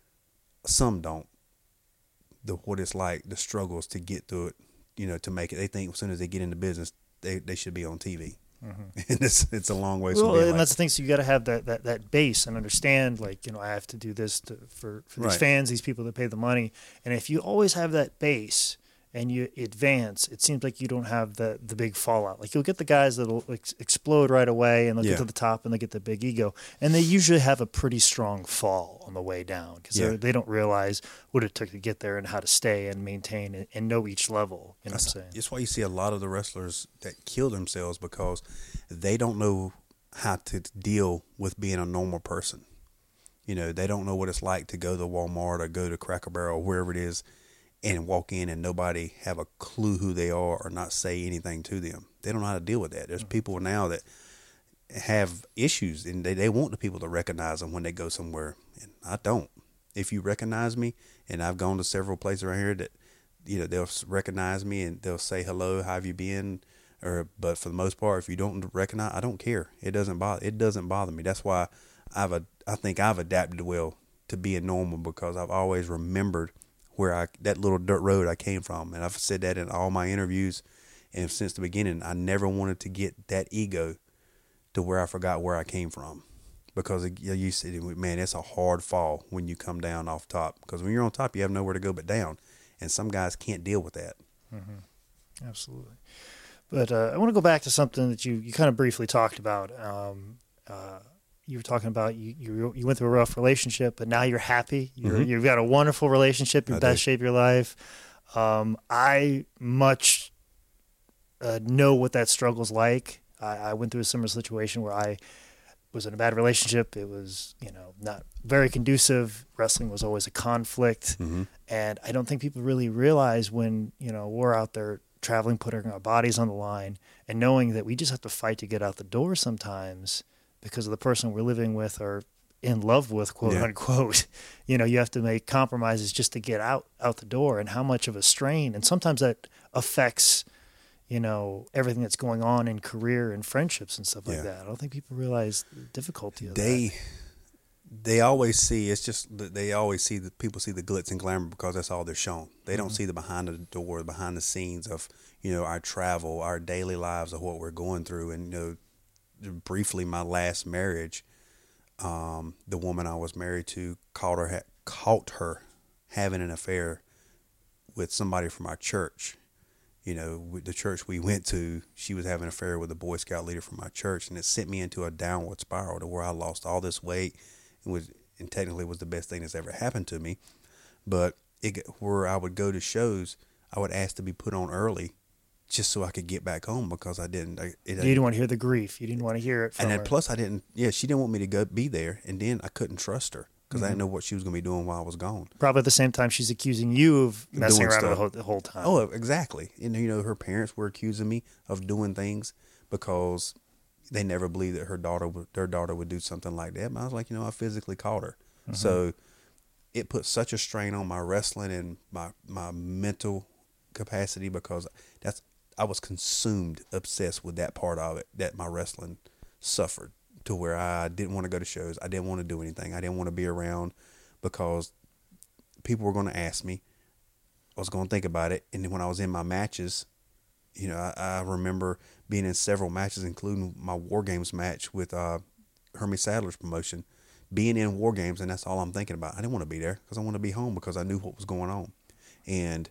some don't, what it's like, the struggles to get through it, to make it. They think as soon as they get into business, they should be on TV. Mm-hmm. And it's a long way from being and that's the thing. So you got to have that base and understand, I have to do this for these fans, these people that pay the money. And if you always have that base and you advance, it seems like you don't have the big fallout. Like, you'll get the guys that'll explode right away and they'll get to the top and they get the big ego. And they usually have a pretty strong fall on the way down, because they don't realize what it took to get there and how to stay and maintain and know each level. You know what I'm saying? That's why you see a lot of the wrestlers that kill themselves, because they don't know how to deal with being a normal person. They don't know what it's like to go to Walmart or go to Cracker Barrel or wherever it is, and walk in and nobody have a clue who they are or not say anything to them. They don't know how to deal with that. There's people now that have issues, and they want the people to recognize them when they go somewhere, and I don't. If you recognize me, and I've gone to several places around here that, they'll recognize me and they'll say hello, how have you been? But for the most part, if you don't recognize, I don't care. It doesn't bother me. That's why I think I've adapted well to being normal, because I've always remembered that little dirt road I came from. And I've said that in all my interviews. And since the beginning, I never wanted to get that ego to where I forgot where I came from. Because you said, man, it's a hard fall when you come down off top. Because when you're on top, you have nowhere to go but down. And some guys can't deal with that. Mm-hmm. Absolutely. But I want to go back to something that you kind of briefly talked about. You were talking about you went through a rough relationship, but now you're happy. You've got a wonderful relationship, your best shape of your life. I much know what that struggle's like. I went through a similar situation where I was in a bad relationship. It was, not very conducive. Wrestling was always a conflict. Mm-hmm. And I don't think people really realize when, we're out there traveling, putting our bodies on the line, and knowing that we just have to fight to get out the door sometimes, because of the person we're living with or in love with, quote unquote. You have to make compromises just to get out the door, and how much of a strain. And sometimes that affects, everything that's going on in career and friendships and stuff like that. I don't think people realize the difficulty of that. They always see, people see the glitz and glamour because that's all they're shown. They don't see the behind the door, behind the scenes of, our travel, our daily lives, of what we're going through. And, briefly, my last marriage, the woman I was married to caught her having an affair with somebody from our church. With the church we went to, she was having an affair with a Boy Scout leader from my church, and it sent me into a downward spiral to where I lost all this weight. And technically was the best thing that's ever happened to me. But where I would go to shows, I would ask to be put on early, just so I could get back home, because I didn't. You didn't want to hear the grief. You didn't want to hear it from her. And then plus I didn't. Yeah, she didn't want me to go be there, and then I couldn't trust her because I didn't know what she was going to be doing while I was gone. Probably at the same time she's accusing you of messing around the whole time. Oh, exactly. And her parents were accusing me of doing things because they never believed that their daughter would do something like that. But I was like, I physically caught her. Mm-hmm. So it put such a strain on my wrestling and my mental capacity, because I was consumed, obsessed with that part of it, that my wrestling suffered, to where I didn't want to go to shows. I didn't want to do anything. I didn't want to be around, because people were going to ask me. I was going to think about it. And then when I was in my matches, I remember being in several matches, including my War Games match with Hermie Sadler's promotion, being in War Games, and that's all I'm thinking about. I didn't want to be there because I want to be home because I knew what was going on. And,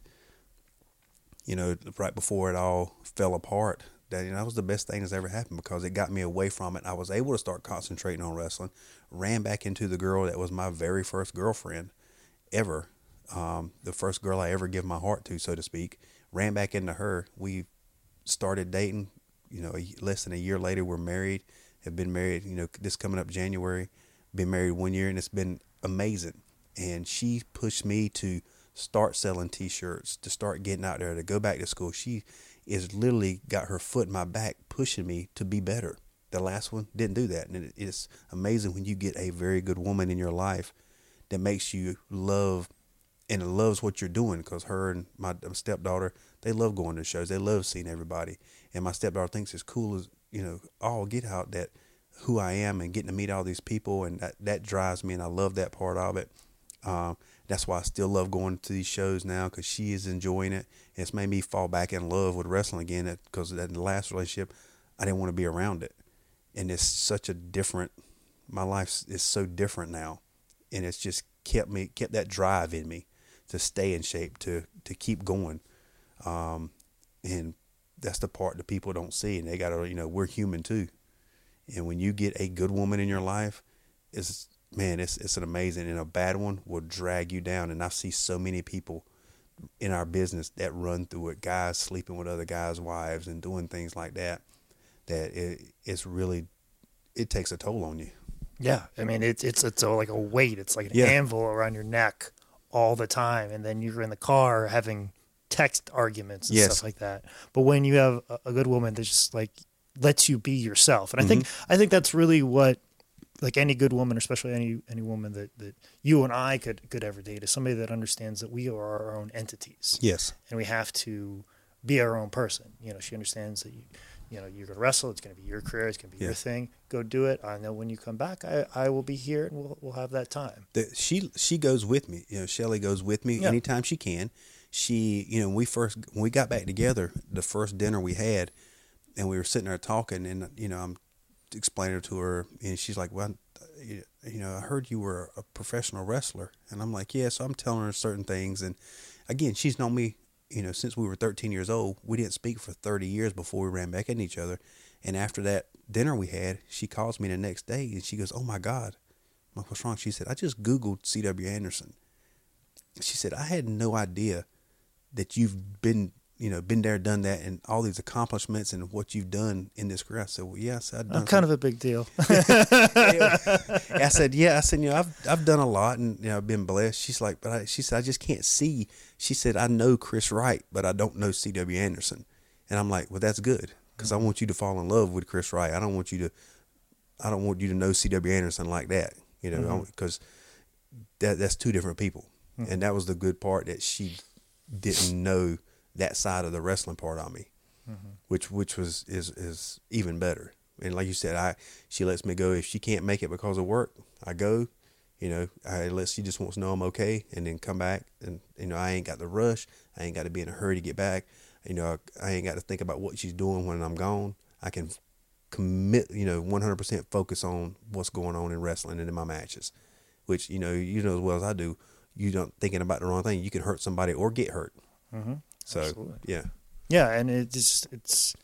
you know, right before it all fell apart, that was the best thing that's ever happened because it got me away from it. I was able to start concentrating on wrestling, ran back into the girl that was my very first girlfriend ever, the first girl I ever give my heart to, so to speak, ran back into her. We started dating, less than a year later, we're married, have been married, this coming up January, been married 1 year, and it's been amazing. And she pushed me to start selling T-shirts, to start getting out there, to go back to school. She is literally got her foot in my back, pushing me to be better. The last one didn't do that. And it's amazing when you get a very good woman in your life that makes you love and loves what you're doing, because her and my stepdaughter, they love going to shows. They love seeing everybody. And my stepdaughter thinks it's cool as, all get out that who I am and getting to meet all these people. And that drives me, and I love that part of it. That's why I still love going to these shows now, because she is enjoying it. And it's made me fall back in love with wrestling again, because in the last relationship, I didn't want to be around it. And it's such a different, my life is so different now. And it's just kept that drive in me to stay in shape, to keep going. And that's the part that people don't see. And they got to, we're human too. And when you get a good woman in your life, it's an amazing, and a bad one will drag you down. And I see so many people in our business that run through it, guys sleeping with other guys' wives and doing things like that, it's really, it takes a toll on you. Yeah. I mean, it's like a weight. It's like an anvil around your neck all the time. And then you're in the car having text arguments and stuff like that. But when you have a good woman that just like lets you be yourself. And I think that's really what, like any good woman, especially any woman that you and I could ever date, is somebody that understands that we are our own entities. Yes. And we have to be our own person. She understands that you're going to wrestle. It's going to be your career. It's going to be your thing. Go do it. I know when you come back, I will be here, and we'll have that time. She goes with me. Shelly goes with me anytime she can. She, when we got back together, the first dinner we had, and we were sitting there talking, and I'm explaining it to her, and she's like, well, I heard you were a professional wrestler. And I'm like, yeah. So I'm telling her certain things. And again, she's known me, since we were 13 years old. We didn't speak for 30 years before we ran back into each other. And after that dinner we had, she calls me the next day, and she goes, oh my God, I'm like, what's wrong? She said, I just Googled C.W. Anderson. She said, I had no idea that you've been there, done that, and all these accomplishments and what you've done in this career. I said, well, yes, I've done. I'm kind of a big deal. I said, yeah. I said, I've done a lot, and I've been blessed. She's like, she said, I just can't see. She said, I know Chris Wright, but I don't know C.W. Anderson. And I'm like, well, that's good, because I want you to fall in love with Chris Wright. I don't want you to know C.W. Anderson like that, because that's two different people. Mm-hmm. And that was the good part, that she didn't know that side of the wrestling part on me, which is even better. And like you said, she lets me go. If she can't make it because of work, I go, unless she just wants to know I'm okay, and then come back. And, I ain't got to rush. I ain't got to be in a hurry to get back. I ain't got to think about what she's doing when I'm gone. I can commit, 100% focus on what's going on in wrestling and in my matches, which, you know as well as I do, you don't thinking about the wrong thing. You can hurt somebody or get hurt. Mm-hmm. So, absolutely. Yeah. And it's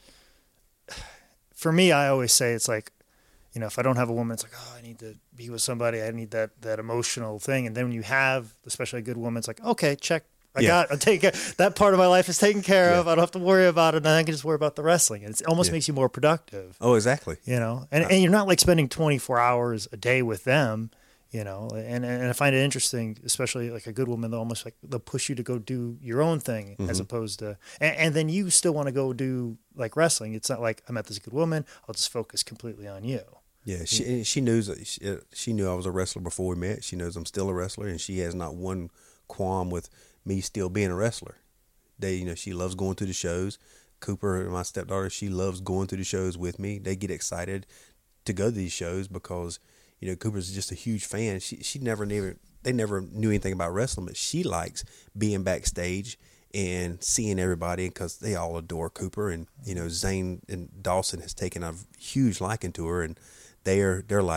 for me, I always say it's like, if I don't have a woman, it's like, oh, I need to be with somebody. I need that emotional thing. And then when you have, especially a good woman, it's like, okay, check. I'll take it. That part of my life is taken care of. I don't have to worry about it. And I can just worry about the wrestling. And it almost makes you more productive. Oh, exactly. And you're not like spending 24 hours a day with them, and I find it interesting, especially like a good woman, they'll push you to go do your own thing, as opposed to, and then you still want to go do like wrestling. It's not like I met this good woman, I'll just focus completely on you. Yeah, she knew I was a wrestler before we met. She knows I'm still a wrestler, and she has not one qualm with me still being a wrestler. She loves going to the shows. Cooper, my stepdaughter, she loves going to the shows with me. They get excited to go to these shows because, Cooper's just a huge fan. They never knew anything about wrestling, but she likes being backstage and seeing everybody, because they all adore Cooper. And, Zane and Dawson has taken a huge liking to her, and they're like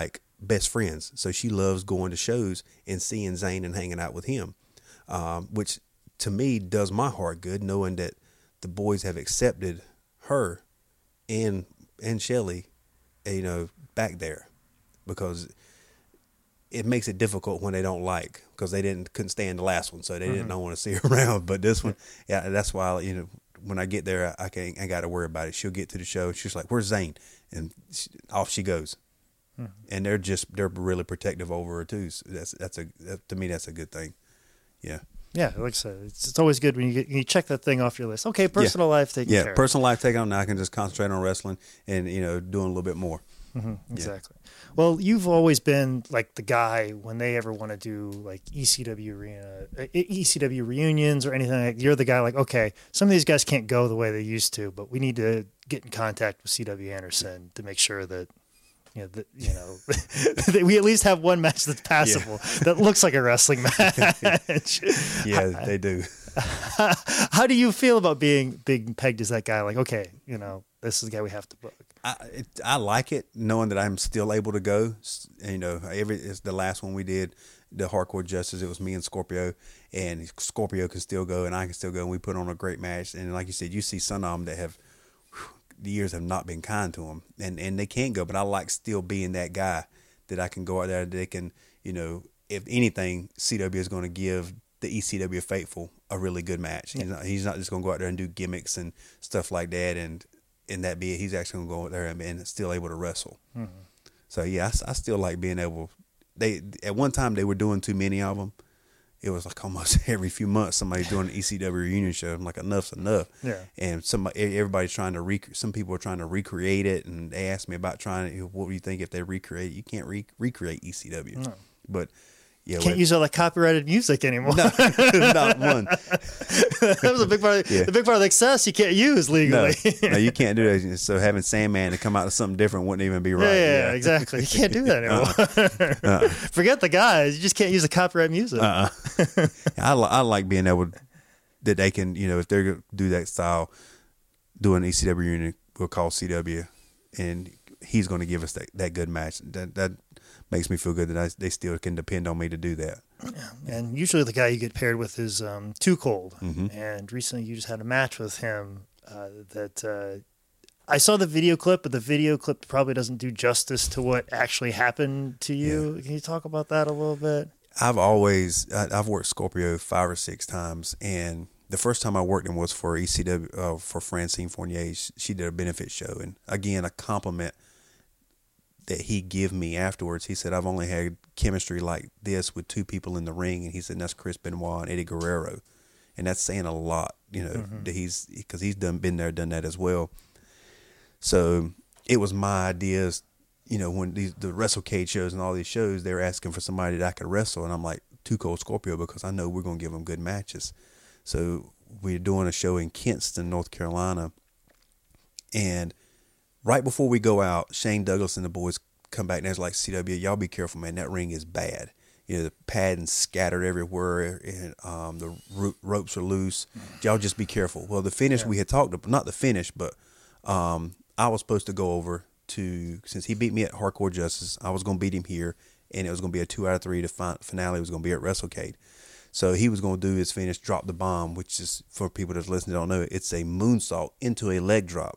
best friends. So she loves going to shows and seeing Zane and hanging out with him, which to me does my heart good, knowing that the boys have accepted her and Shelly, back there, because it makes it difficult when they don't like, because they couldn't stand the last one, so they didn't want to see her around. But this one, yeah, that's why when I get there, I got to worry about it. She'll get to the show, she's like, "Where's Zane?" And off she goes. And they're really protective over her too. So to me that's a good thing. Yeah. Yeah, like I said, it's always good when you check that thing off your list. Okay, personal life taken care of. Yeah, personal life taken on. Now I can just concentrate on wrestling and doing a little bit more. Exactly. Yeah. Well, you've always been like the guy when they ever want to do like ECW reunions or anything. Like, you're the guy like, okay, some of these guys can't go the way they used to, but we need to get in contact with CW Anderson to make sure that that we at least have one match that's passable, that looks like a wrestling match. Yeah, they do. How do you feel about being pegged as that guy? Like, okay, this is the guy we have to book. I like it, knowing that I'm still able to go. It's the last one we did, the Hardcore Justice. It was me and Scorpio, and Scorpio can still go, and I can still go, and we put on a great match. And like you said, you see some of them that have. The years have not been kind to them, and they can't go, but I like still being that guy that I can go out there, that they can, if anything, CW is going to give the ECW faithful a really good match. Yeah. He's not just going to go out there and do gimmicks and stuff like that, and that be it. He's actually going to go out there and still able to wrestle. Mm-hmm. So yeah, I still like being able. At one time they were doing too many of them. It was like almost every few months somebody's doing an ECW reunion show. I'm like, enough's enough. Yeah. And everybody's trying to some people are trying to recreate it, and they asked me about trying it. What do you think if they recreate it? You can't recreate ECW. No. But yeah, can't use all that copyrighted music anymore. No, not one. That was a big part. The big part of the success you can't use legally. No, you can't do that. So having Sandman to come out with something different wouldn't even be right. Yeah, exactly. You can't do that anymore. Forget the guys. You just can't use the copyright music. I like being able that they can, if they're going to do that style, do an ECW reunion, we'll call CW, and he's going to give us that good match. That makes me feel good that they still can depend on me to do that. Yeah. And usually the guy you get paired with is Too Cold. Mm-hmm. And recently you just had a match with him that I saw the video clip, but the video clip probably doesn't do justice to what actually happened to you. Yeah. Can you talk about that a little bit? I've worked Scorpio 5 or 6 times, and the first time I worked him was for ECW, for Francine Fournier. She did a benefit show, and again, a compliment that he gave me afterwards. He said, I've only had chemistry like this with 2 people in the ring, and he said, and that's Chris Benoit and Eddie Guerrero. And that's saying a lot, that because he's been there, done that as well. So it was my ideas, when the WrestleCade shows and all these shows, they were asking for somebody that I could wrestle, and I'm like, Too Cold Scorpio, because I know we're going to give them good matches. So we're doing a show in Kinston, North Carolina, and right before we go out, Shane Douglas and the boys come back and they're like, CW, y'all be careful, man. That ring is bad. The padding's scattered everywhere, and the ropes are loose. Y'all just be careful. Well, the finish we had talked about, not the finish, but I was supposed to go over to, since he beat me at Hardcore Justice, I was going to beat him here, and it was going to be a 2 out of 3. The finale was going to be at WrestleCade. So he was going to do his finish, drop the bomb, which is, for people that's listening that don't know, it's a moonsault into a leg drop.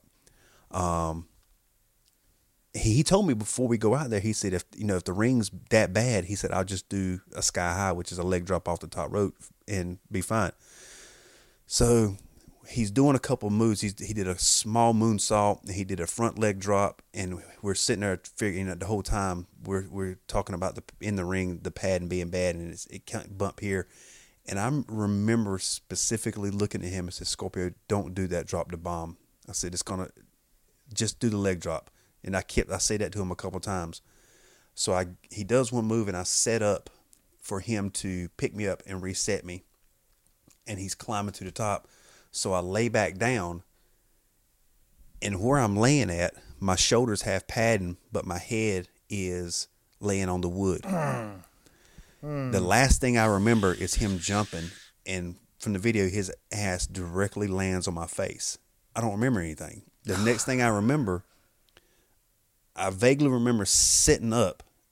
He told me before we go out there, he said, if the ring's that bad, he said, I'll just do a sky high, which is a leg drop off the top rope, and be fine. So he's doing a couple moves. He did a small moonsault, he did a front leg drop, and we're sitting there figuring out the whole time we're talking about in the ring, the padding being bad, and it can't bump here. And I remember specifically looking at him and said, Scorpio, don't do that, drop the bomb. I said, it's gonna just do the leg drop. And I say that to him a couple times. So he does one move, and I set up for him to pick me up and reset me. And he's climbing to the top. So I lay back down, and where I'm laying at, my shoulders have padding, but my head is laying on the wood. The last thing I remember is him jumping, and from the video, his ass directly lands on my face. I don't remember anything. The next thing I vaguely remember sitting up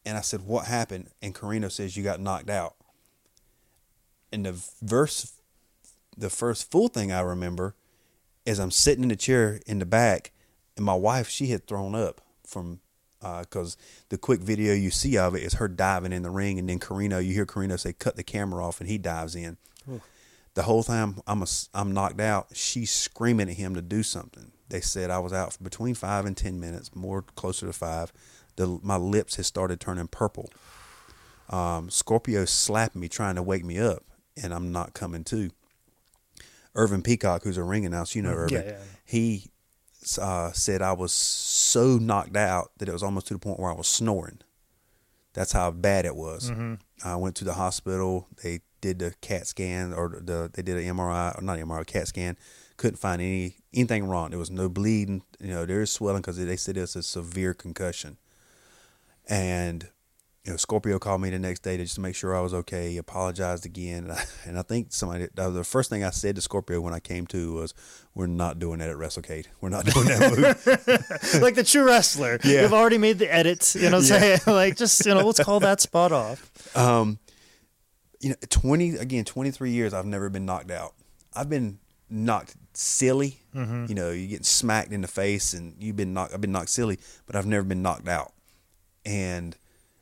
And I said, what happened? And Carino says, you got knocked out. And the first full thing I remember is I'm sitting in the chair in the back, and my wife, she had thrown up from, because the quick video you see of it is her diving in the ring, and then you hear Carino say, cut the camera off, and he dives in. Ooh. The whole time I'm knocked out, she's screaming at him to do something. They said I was out for between 5 and 10 minutes, more closer to 5. My lips had started turning purple. Scorpio slapped me, trying to wake me up, and I'm not coming to. Irvin Peacock, who's a ring announcer, Irvin, he said I was so knocked out that it was almost to the point where I was snoring. That's how bad it was. Mm-hmm. I went to the hospital. They did the CAT scan, they did an MRI, or not MRI, CAT scan. Couldn't find anything wrong. There was no bleeding. There is swelling because they said it was a severe concussion. And Scorpio called me the next day to just make sure I was okay. He apologized again. And I think the first thing I said to Scorpio when I came to was, we're not doing that at WrestleCade. We're not doing that move. Like the true wrestler. Yeah. You've already made the edits, saying like, just, let's call that spot off. 23 years, I've never been knocked out. I've been knocked silly. Mm-hmm. You get smacked in the face and I've been knocked silly, but I've never been knocked out. And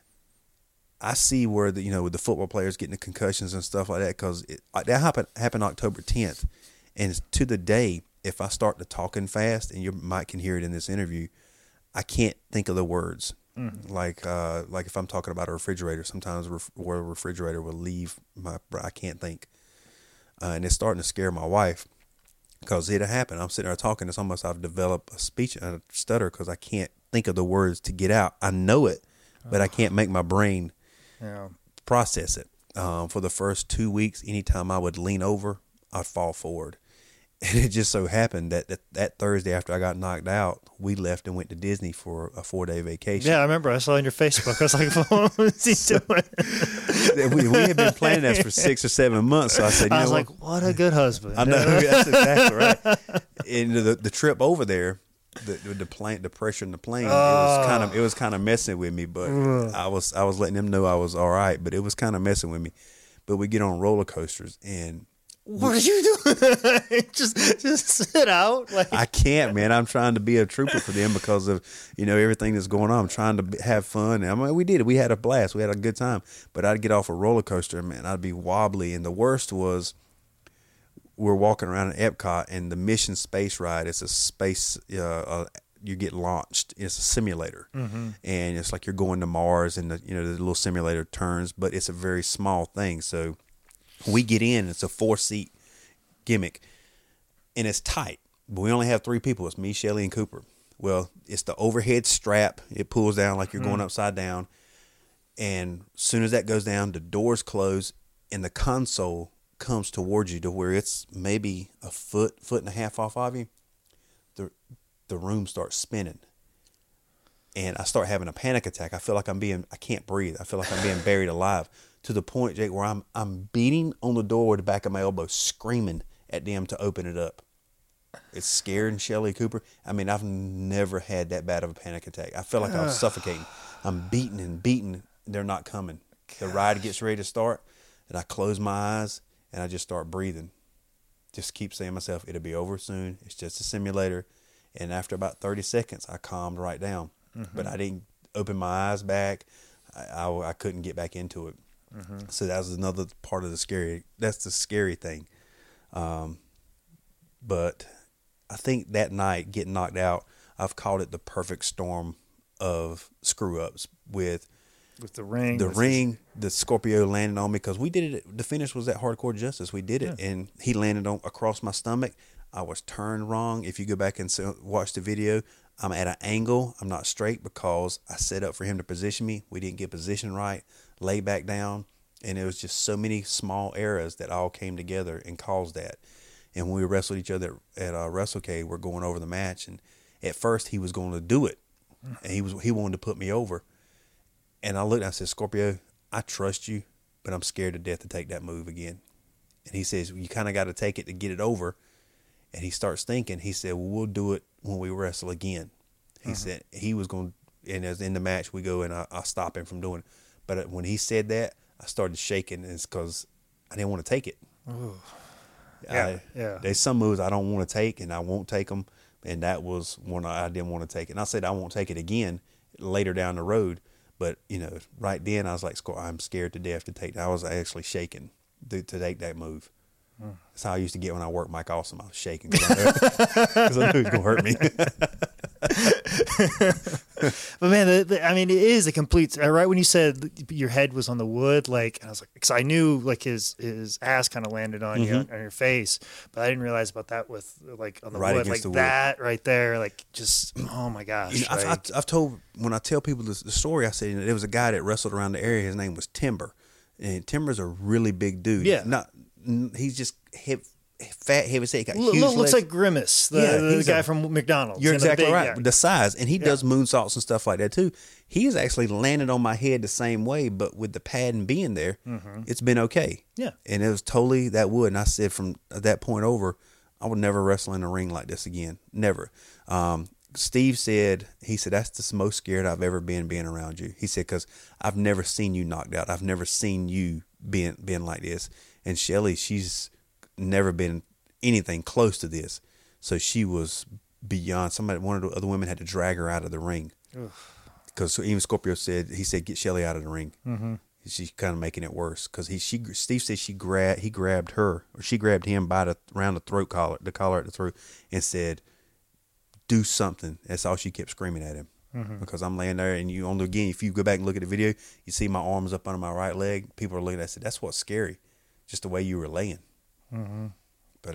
I see where with the football players getting the concussions and stuff like that, because that happened October 10th, and to the day, if I start to talking fast, and you might can hear it in this interview, I can't think of the words. Mm-hmm. Like if I'm talking about a refrigerator, sometimes where a refrigerator will leave I can't think, and it's starting to scare my wife because it'll happen. I'm sitting there talking, it's almost I've developed a speech and a stutter because I can't think of the words to get out. I know it, but I can't make my brain process it. For the first 2 weeks, anytime I would lean over, I'd fall forward. And it just so happened that Thursday after I got knocked out, we left and went to Disney for a 4-day vacation. Yeah, I remember. I saw on your Facebook. I was like, what was he doing? We had been planning this for 6 or 7 months. So I said, I was like, what a good husband. I know. That's exactly right. And the trip over there, the plane, the pressure in the plane, it was kind of messing with me, but I was letting them know I was all right, but it was kind of messing with me. But we get on roller coasters, and what are you doing? just sit out. Like, I can't, man. I'm trying to be a trooper for them because of everything that's going on. I'm trying to have fun. I mean, we did it. We had a blast. We had a good time. But I'd get off a roller coaster, man, I'd be wobbly. And the worst was, we're walking around in Epcot, and the Mission Space Ride, it's a space, you get launched. It's a simulator. Mm-hmm. And it's like you're going to Mars, and the little simulator turns, but it's a very small thing. So we get in, it's a 4-seat gimmick, and it's tight. But we only have 3 people. It's me, Shelly, and Cooper. Well, it's the overhead strap. It pulls down like you're going upside down. And as soon as that goes down, the doors close, and the console comes towards you to where it's maybe a foot and a half off of you. The room starts spinning, and I start having a panic attack. I feel like I can't breathe. I feel like I'm being buried alive, to the point, Jake, where I'm beating on the door with the back of my elbow, screaming at them to open it up. It's scaring Shelly Cooper. I mean, I've never had that bad of a panic attack. I feel like I was suffocating. I'm beating and beating. They're not coming. The ride gets ready to start, and I close my eyes, and I just start breathing. Just keep saying to myself, it'll be over soon. It's just a simulator. And after about 30 seconds, I calmed right down. Mm-hmm. But I didn't open my eyes back. I couldn't get back into it. Mm-hmm. So that was another part of that's the scary thing. But I think that night, getting knocked out, I've called it the perfect storm of screw-ups with the ring. The Scorpio landed on me, because we did it. The finish was at Hardcore Justice. We did it, and he landed across my stomach. I was turned wrong. If you go back and watch the video, I'm at an angle. I'm not straight because I set up for him to position me. We didn't get positioned right, lay back down, and it was just so many small errors that all came together and caused that. And when we wrestled each other at WrestleCade, we're going over the match, and at first he was going to do it, and he wanted to put me over. And I looked and I said, Scorpio, I trust you, but I'm scared to death to take that move again. And he says, you kind of got to take it to get it over. And he starts thinking, he said, well, we'll do it when we wrestle again. He said he was going to and as in the match we go and I stop him from doing it. But when he said that, I started shaking, and it's because I didn't want to take it. Ooh. There's some moves I don't want to take, and I won't take them, and that was one I didn't want to take. And I said I won't take it again later down the road. But, right then I was like, I'm scared to death to take that. I was actually shaking to take that move. That's how I used to get when I worked Mike Awesome. I was shaking because I knew it was going to hurt me. But man, it is a complete. Right when you said your head was on the wood, like I was like, because I knew like his ass kind of landed on you on your face, but I didn't realize about that with like on the wood, like that right there, like just oh my gosh. I've told when I tell people the story, I said there was a guy that wrestled around the area. His name was Timber, and Timber's a really big dude. Yeah, he's just fat, heavy set. He got huge looks legs. like Grimace, the guy from McDonald's. You're exactly right. The size, and he does moonsaults and stuff like that too. He's actually landed on my head the same way, but with the padding being there, it's been okay. Yeah, and it was totally that wood. And I said from that point over, I would never wrestle in a ring like this again. Never. Steve said, that's the most scared I've ever been being around you. He said, because I've never seen you knocked out. I've never seen you being like this. And Shelly, she's never been anything close to this. So she was beyond. One of the other women had to drag her out of the ring. Because even Scorpio said, get Shelly out of the ring. Mm-hmm. She's kind of making it worse because Steve said he grabbed her, or she grabbed him around the throat collar, the collar at the throat, and said, do something. That's all she kept screaming at him. Because I'm laying there, and if you go back and look at the video, you see my arms up under my right leg. People are looking at it. I said, that's what's scary, just the way you were laying. Mm-hmm. But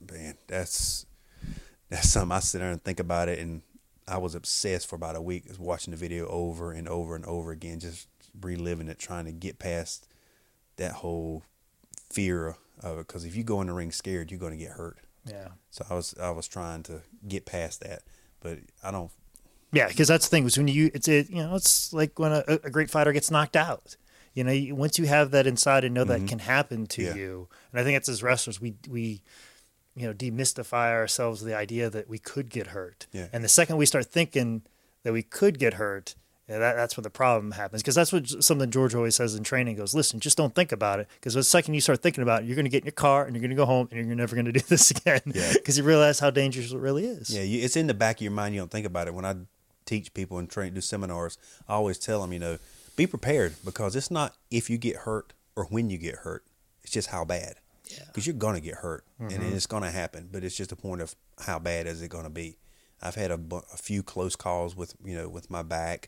that's something I sit there and think about it, and I was obsessed for about a week, watching the video over and over and over again, just reliving it, trying to get past that whole fear of it. Because if you go in the ring scared, you're going to get hurt. Yeah. So I was trying to get past that, but I don't. Yeah, because that's the thing was when it's like when a great fighter gets knocked out. Once you have that inside and know that can happen to you, and I think it's as wrestlers we demystify ourselves the idea that we could get hurt. Yeah. And the second we start thinking that we could get hurt, that's when the problem happens. Because that's something George always says in training. He goes, listen, just don't think about it. Because the second you start thinking about it, you're going to get in your car and you're going to go home and you're never going to do this again. Because you realize how dangerous it really is. Yeah, it's in the back of your mind. You don't think about it. When I teach people and do seminars, I always tell them, be prepared, because it's not if you get hurt or when you get hurt. It's just how bad. Yeah. Because you're going to get hurt, and it's going to happen. But it's just a point of how bad is it going to be. I've had a few close calls with my back,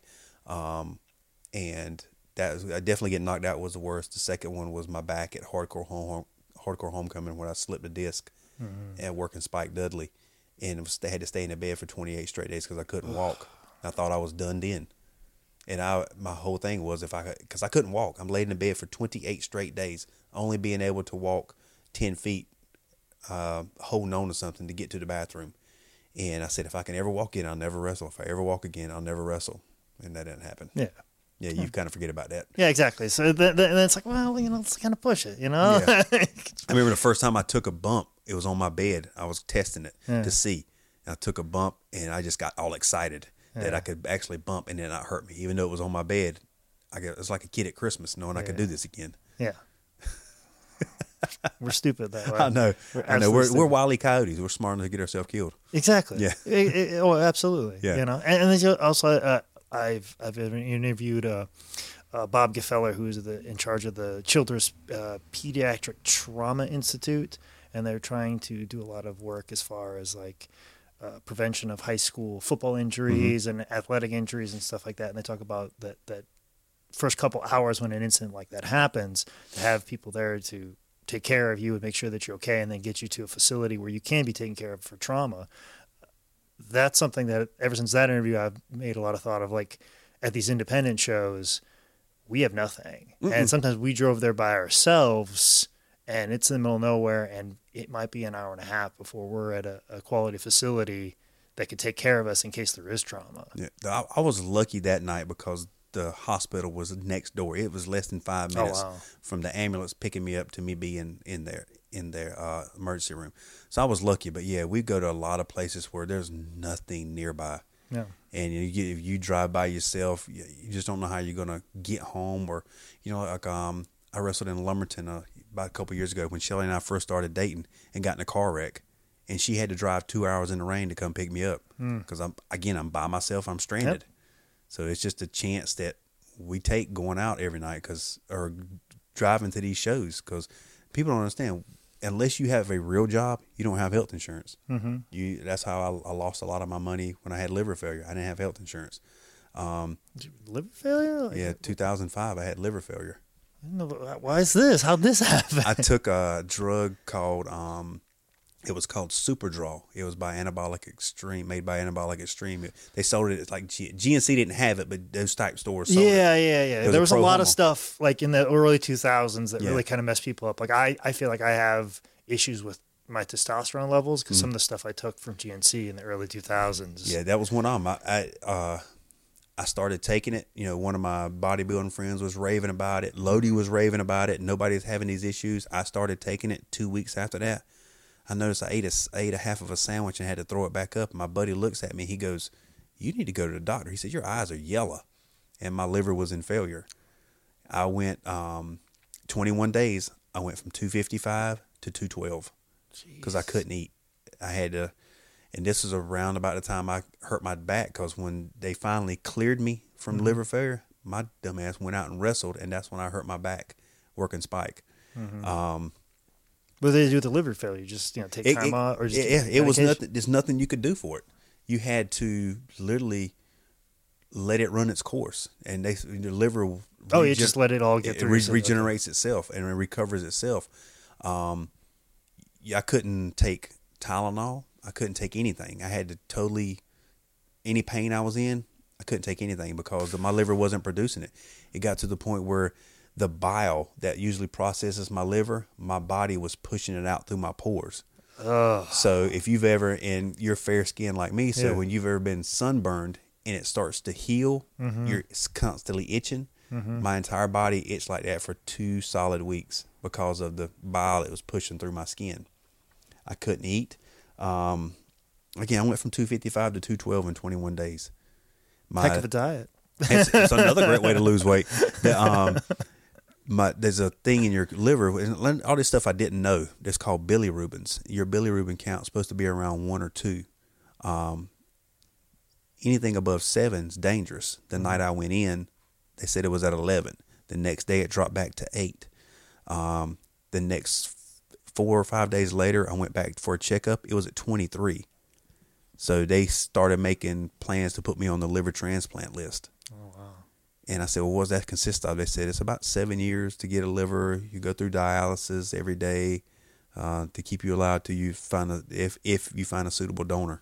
and I definitely get knocked out was the worst. The second one was my back at Hardcore Homecoming, where I slipped a disc at working Spike Dudley, and they had to stay in the bed for 28 straight days because I couldn't walk. I thought I was done then. And my whole thing was because I couldn't walk. I'm laid in the bed for 28 straight days, only being able to walk 10 feet, holding on to something to get to the bathroom. And I said, if I can ever walk in, I'll never wrestle. If I ever walk again, I'll never wrestle. And that didn't happen. Yeah. Yeah, you kind of forget about that. Yeah, exactly. So then it's like, well, let's kind of push it, Yeah. I remember the first time I took a bump, it was on my bed. I was testing it to see. And I took a bump, and I just got all excited that I could actually bump and it not hurt me. Even though it was on my bed, it was like a kid at Christmas knowing I could do this again. Yeah. We're stupid that way. I know. We're wily coyotes. We're smart enough to get ourselves killed. Exactly. Yeah. Absolutely. Yeah. And then also I've interviewed Bob Gefeller, who's in charge of the Children's Pediatric Trauma Institute, and they're trying to do a lot of work as far as like prevention of high school football injuries and athletic injuries and stuff like that. And they talk about that first couple hours when an incident like that happens, to have people there to take care of you and make sure that you're okay, and then get you to a facility where you can be taken care of for trauma. That's something that ever since that interview, I've made a lot of thought of. Like at these independent shows, we have nothing. And sometimes we drove there by ourselves, and it's in the middle of nowhere, and it might be an hour and a half before we're at a quality facility that could take care of us in case there is trauma. Yeah, I was lucky that night because the hospital was next door. It was less than 5 minutes from the ambulance picking me up to me being in their emergency room. So I was lucky. But yeah, we go to a lot of places where there's nothing nearby. Yeah. And if you drive by yourself, you just don't know how you're gonna get home. Or like I wrestled in Lumberton about a couple years ago when Shelly and I first started dating and got in a car wreck, and she had to drive 2 hours in the rain to come pick me up because I'm by myself. I'm stranded. Yep. So it's just a chance that we take going out every night or driving to these shows, because people don't understand, unless you have a real job, you don't have health insurance. Mm-hmm. That's how I lost a lot of my money when I had liver failure. I didn't have health insurance. Liver failure? Yeah, 2005, I had liver failure. Why is this? How'd this happen? I took a drug called it was called Superdraw. It was by Anabolic Extreme, made by Anabolic Extreme. They sold it. It's like GNC didn't have it, but those type stores sold it. Yeah. There was a lot of stuff like in the early 2000s that Yeah. really kind of messed people up. Like I feel like I have issues with my testosterone levels because some of the stuff I took from GNC in the early 2000s. Yeah, that was one of them. I started taking it. One of my bodybuilding friends was raving about it. Lodi was raving about it. Nobody's having these issues. I started taking it 2 weeks after that. I noticed I ate a half of a sandwich and had to throw it back up. My buddy looks at me. He goes, "You need to go to the doctor." He said, "Your eyes are yellow." And my liver was in failure. I went 21 days. I went from 255 to 212 because I couldn't eat. I had to, and this was around about the time I hurt my back, because when they finally cleared me from liver failure, my dumb ass went out and wrestled, and that's when I hurt my back working Spike. What did they do with the liver failure? You just take time out, or just it was nothing. There's nothing you could do for it. You had to literally let it run its course, and the liver. You just let it all get through. It regenerates itself and it recovers itself. I couldn't take Tylenol. I couldn't take anything. I had to any pain I was in, I couldn't take anything because my liver wasn't producing it. It got to the point where the bile that usually processes my liver, my body was pushing it out through my pores. So if you've ever, and you're fair skinned like me, so when you've ever been sunburned and it starts to heal, you're constantly itching. My entire body itched like that for 2 solid weeks because of the bile that was pushing through my skin. I couldn't eat. Again, I went from 255 to 212 in 21 days. Heck of a diet. It's another great way to lose weight. There's a thing in your liver, and all this stuff I didn't know. It's called bilirubins. Your bilirubin count is supposed to be around 1 or 2. Anything above 7 is dangerous. The night I went in, they said it was at 11. The next day it dropped back to 8. The next 4 or 5 days later, I went back for a checkup. It was at 23. So they started making plans to put me on the liver transplant list. Oh, wow. And I said, well, what does that consist of? They said, it's about 7 years to get a liver. You go through dialysis every day to keep you alive till you find if you find a suitable donor.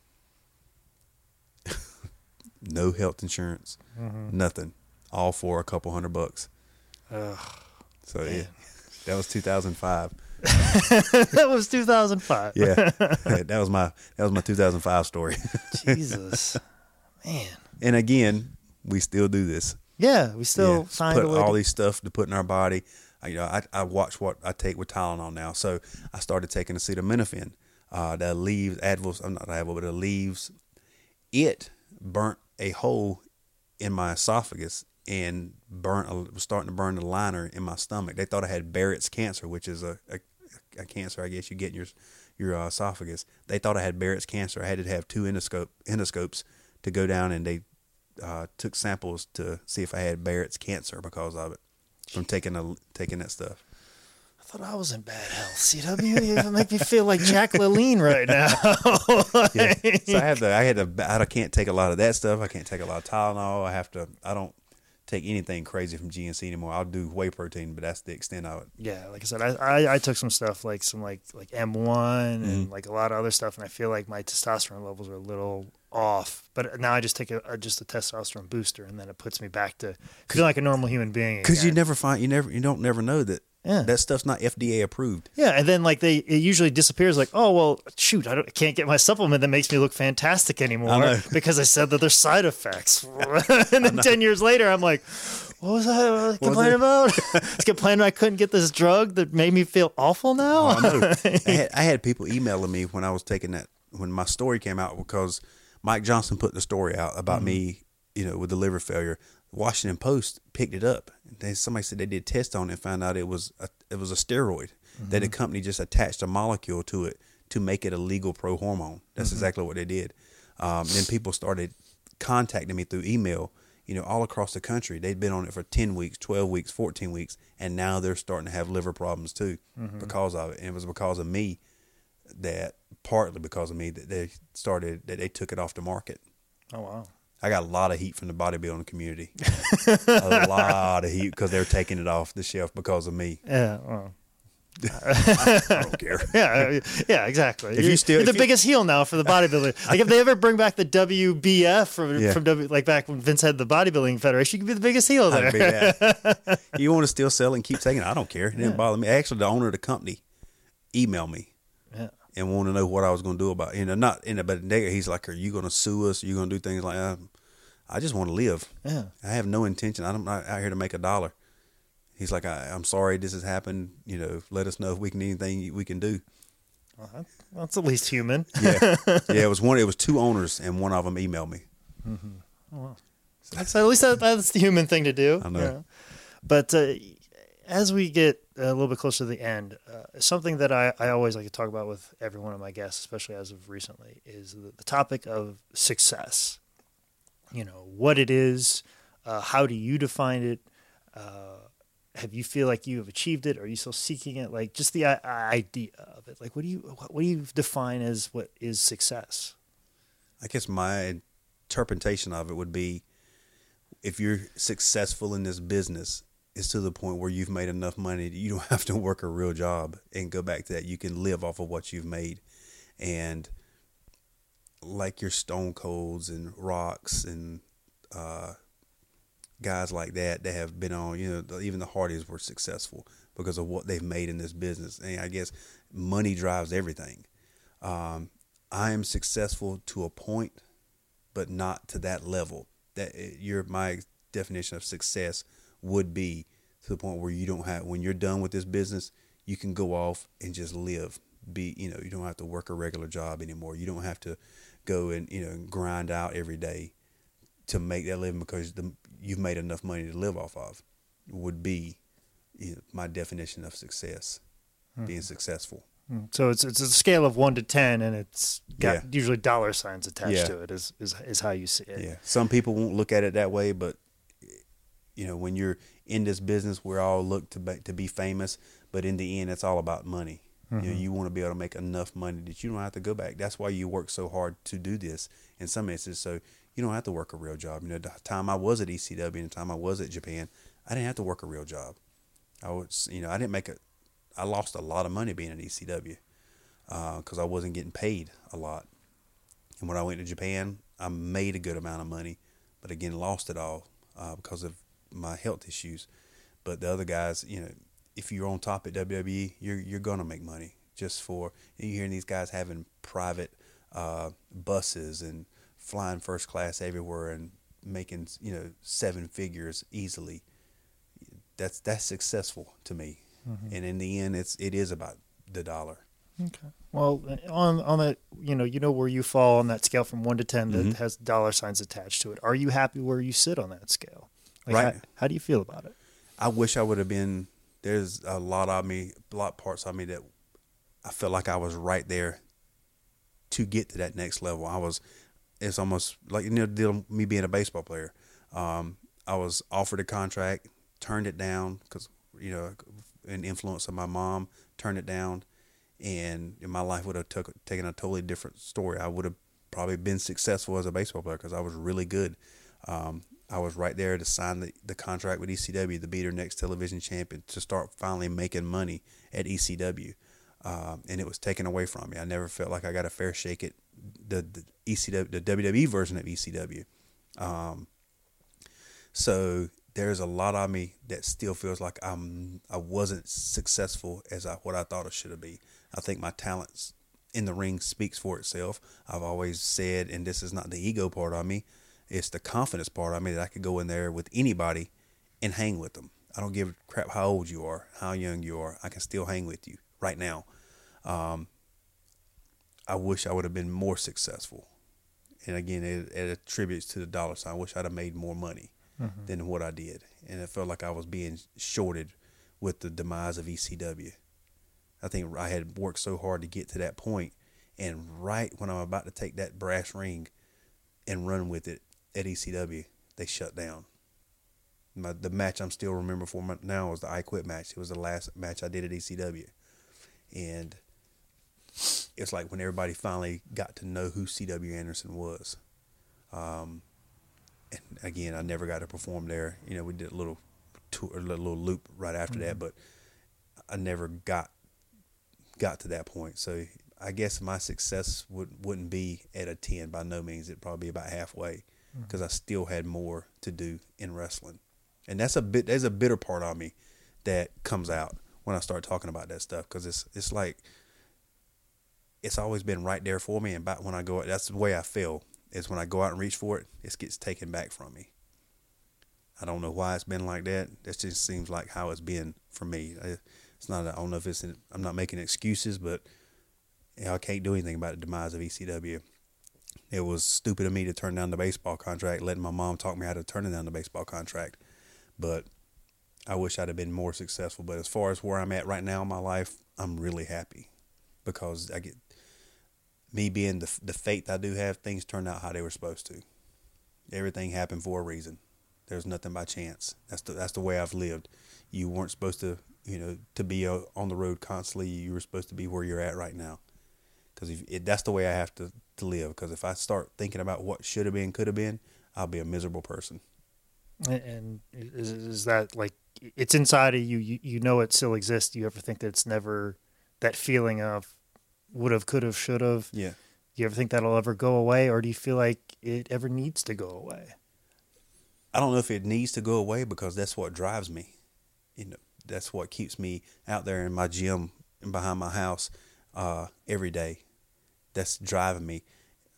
No health insurance, nothing. All for a couple $100. So yeah, that was 2005. That was 2005. Yeah, that was my 2005 story. Jesus, man. And again, we still do this. Yeah, we still find put a way all these stuff to put in our body. I watch what I take with Tylenol now. So I started taking acetaminophen. That leaves Advil. I'm not Advil, but it leaves. It burnt a hole in my esophagus and was starting to burn the liner in my stomach. They thought I had Barrett's cancer, which is a cancer I guess you get in your esophagus. They thought I had Barrett's cancer. I had to have 2 endoscopes to go down, and they took samples to see if I had Barrett's cancer because of it from taking that stuff. I thought I was in bad health. CW, you make me feel like Jack LaLanne right now. Yeah. So I can't take a lot of that stuff. I can't take a lot of Tylenol. I don't take anything crazy from GNC anymore. I'll do whey protein, but that's the extent of it. Yeah, like I said, I took some stuff like M1 and like a lot of other stuff, and I feel like my testosterone levels are a little off. But now I just take just a testosterone booster, and then it puts me back to feeling like a normal human being. Because you don't never know that. Yeah. That stuff's not FDA approved. Yeah, and then it usually disappears. Like, oh well, shoot, I can't get my supplement that makes me look fantastic anymore because I said that there's side effects. And then 10 years later, I'm like, what was I complaining about? I was complaining I couldn't get this drug that made me feel awful now. Oh, I had people emailing me when I was taking that, when my story came out, because Mike Johnson put the story out about me, with the liver failure. The Washington Post picked it up. Somebody said they did tests on it and found out it was a steroid that the company just attached a molecule to it to make it a legal pro-hormone. That's exactly what they did. Then people started contacting me through email, all across the country. They'd been on it for 10 weeks, 12 weeks, 14 weeks, and now they're starting to have liver problems too because of it. And it was because of me partly because of me that they took it off the market. Oh, wow. I got a lot of heat from the bodybuilding community. A lot of heat because they're taking it off the shelf because of me. Yeah, well. I don't care. Yeah, exactly. You're the biggest heel now for the bodybuilding. Like if they ever bring back the WBF from like back when Vince had the bodybuilding federation, you could be the biggest heel there. You want to still sell it and keep taking it? I don't care. It didn't bother me. Actually, the owner of the company emailed me and wanted to know what I was going to do about it. Not in a but negative. He's like, "Are you going to sue us? Are you going to do things like that?" I just want to live. Yeah. I have no intention. I'm not out here to make a dollar. He's like, I'm sorry this has happened. Let us know if we can anything we can do. Well, that's at least human. Yeah. It was two owners, and one of them emailed me. Mm-hmm. Oh, well. So at least that's the human thing to do. I know. But as we get a little bit closer to the end, something that I always like to talk about with every one of my guests, especially as of recently, is the topic of success. What it is, how do you define it? Have you feel like you have achieved it? Or are you still seeking it? Like just the idea of it. Like what do you define as what is success? I guess my interpretation of it would be if you're successful in this business, it's to the point where you've made enough money that you don't have to work a real job and go back to that. You can live off of what you've made. And like your Stone Colds and Rocks and guys like that have been on, even the Hardys were successful because of what they've made in this business. And I guess money drives everything. I am successful to a point, but not to that level. My definition of success would be to the point where when you're done with this business, you can go off and just live. You don't have to work a regular job anymore. You don't have to go and, grind out every day to make that living because you've made enough money to live off of would be my definition of success, being successful. So it's a scale of 1 to 10, and it's got usually dollar signs attached to it. Is how you see it. Yeah, some people won't look at it that way, but when you're in this business, we're all look to be famous, but in the end, it's all about money. You want to be able to make enough money that you don't have to go back. That's why you work so hard to do this in some instances. So you don't have to work a real job. The time I was at ECW and the time I was at Japan, I didn't have to work a real job. I lost a lot of money being at ECW because I wasn't getting paid a lot. And when I went to Japan, I made a good amount of money, but again, lost it all because of my health issues. But the other guys, if you're on top at WWE, you're gonna make money. Just for you're hearing these guys having private buses and flying first class everywhere and making 7 figures easily. That's successful to me. And in the end, it is about the dollar. Okay. Well, on that, where you fall on that scale from 1 to 10 that has dollar signs attached to it. Are you happy where you sit on that scale? Right. How do you feel about it? I wish I would have been. There's a lot parts of me that I felt like I was right there to get to that next level. It's almost like me being a baseball player. I was offered a contract, turned it down because an influence of my mom, turned it down, and my life would have taken a totally different story. I would have probably been successful as a baseball player because I was really good. I was right there to sign the contract with ECW to be their next television champion, to start finally making money at ECW. And it was taken away from me. I never felt like I got a fair shake at the ECW, the WWE version of ECW. So there's a lot of me that still feels like I wasn't successful as what I thought I should have been. I think my talents in the ring speaks for itself. I've always said, and this is not the ego part of me, it's the confidence part of me that I could go in there with anybody and hang with them. I don't give a crap how old you are, how young you are. I can still hang with you right now. I wish I would have been more successful. And again, it attributes to the dollar sign. I wish I'd have made more money than what I did. And it felt like I was being shorted with the demise of ECW. I think I had worked so hard to get to that point, and right when I'm about to take that brass ring and run with it at ECW, they shut down. The match I'm still remember for now was the I Quit match. It was the last match I did at ECW. And it's like when everybody finally got to know who C.W. Anderson was. And again, I never got to perform there. You know, we did a little tour, a little loop right after that, but I never got to that point. So I guess my success wouldn't be at a 10 by no means. It'd probably be about halfway because I still had more to do in wrestling. And there's a bitter part of me that comes out when I start talking about that stuff, because it's like it's always been right there for me, and about when I go, that's the way I feel, is when I go out and reach for it, it gets taken back from me. I don't know why it's been like that. That just seems like how it's been for me. It's not. I don't know if it's. I'm not making excuses, but I can't do anything about the demise of ECW. It was stupid of me to turn down the baseball contract, letting my mom talk me out of turning down the baseball contract. But I wish I'd have been more successful. But as far as where I'm at right now in my life, I'm really happy because I get me being the faith I do have. Things turned out how they were supposed to. Everything happened for a reason. There's nothing by chance. That's the way I've lived. You weren't supposed to, to be on the road constantly. You were supposed to be where you're at right now. Because that's the way I have to live. Because if I start thinking about what should have been, could have been, I'll be a miserable person. And is that like it's inside of you? You know it still exists. Do you ever think that it's never that feeling of would have, could have, should have? Yeah. Do you ever think that'll ever go away, or do you feel like it ever needs to go away? I don't know if it needs to go away because that's what drives me. That's what keeps me out there in my gym and behind my house every day. That's driving me.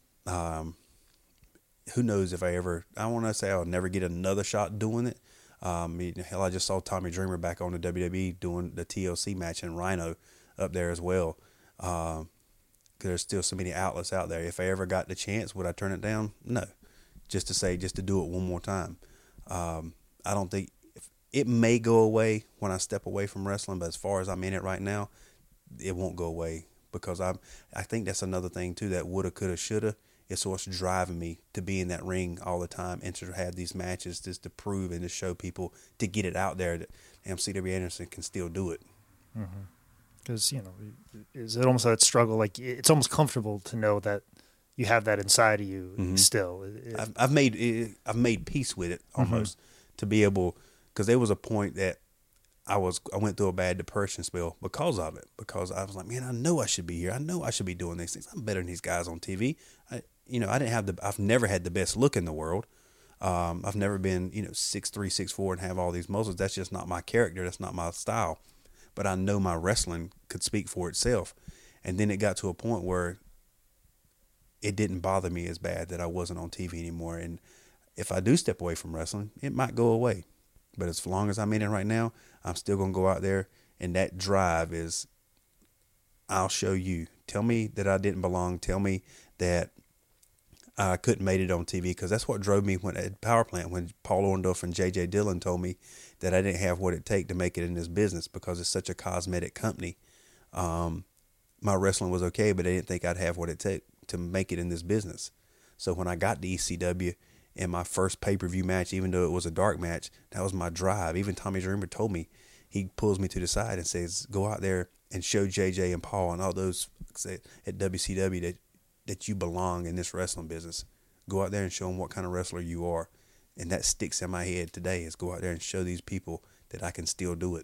Who knows if I want to say I'll never get another shot doing it. Hell, I just saw Tommy Dreamer back on the WWE doing the TLC match in Rhino up there as well. There's still so many outlets out there. If I ever got the chance, would I turn it down? No. Just to do it one more time. I don't think it may go away when I step away from wrestling, but as far as I'm in it right now, it won't go away because I think that's another thing too, that woulda, coulda, shoulda. It's what's driving me to be in that ring all the time and to have these matches just to prove and to show people, to get it out there that C.W. Anderson can still do it. Because, is it almost that struggle? Like it's almost comfortable to know that you have that inside of you still. I've made peace with it almost to be able, because there was a point that I went through a bad depression spell because of it. Because I was like, man, I know I should be here. I know I should be doing these things. I'm better than these guys on TV. I've never had the best look in the world. I've never been, 6'3", 6'4", and have all these muscles. That's just not my character. That's not my style. But I know my wrestling could speak for itself. And then it got to a point where it didn't bother me as bad that I wasn't on TV anymore. And if I do step away from wrestling, it might go away. But as long as I'm in it right now, I'm still going to go out there. And that drive is, I'll show you. Tell me that I didn't belong. Tell me that I couldn't made it on TV. Because that's what drove me at Power Plant when Paul Orndorff and J.J. Dillon told me that I didn't have what it take to make it in this business because it's such a cosmetic company. My wrestling was okay, but they didn't think I'd have what it take to make it in this business. So when I got to ECW in my first pay-per-view match, even though it was a dark match, that was my drive. Even Tommy Dreamer told me, he pulls me to the side and says, go out there and show JJ and Paul and all those at WCW that you belong in this wrestling business. Go out there and show them what kind of wrestler you are. And that sticks in my head today, is go out there and show these people that I can still do it.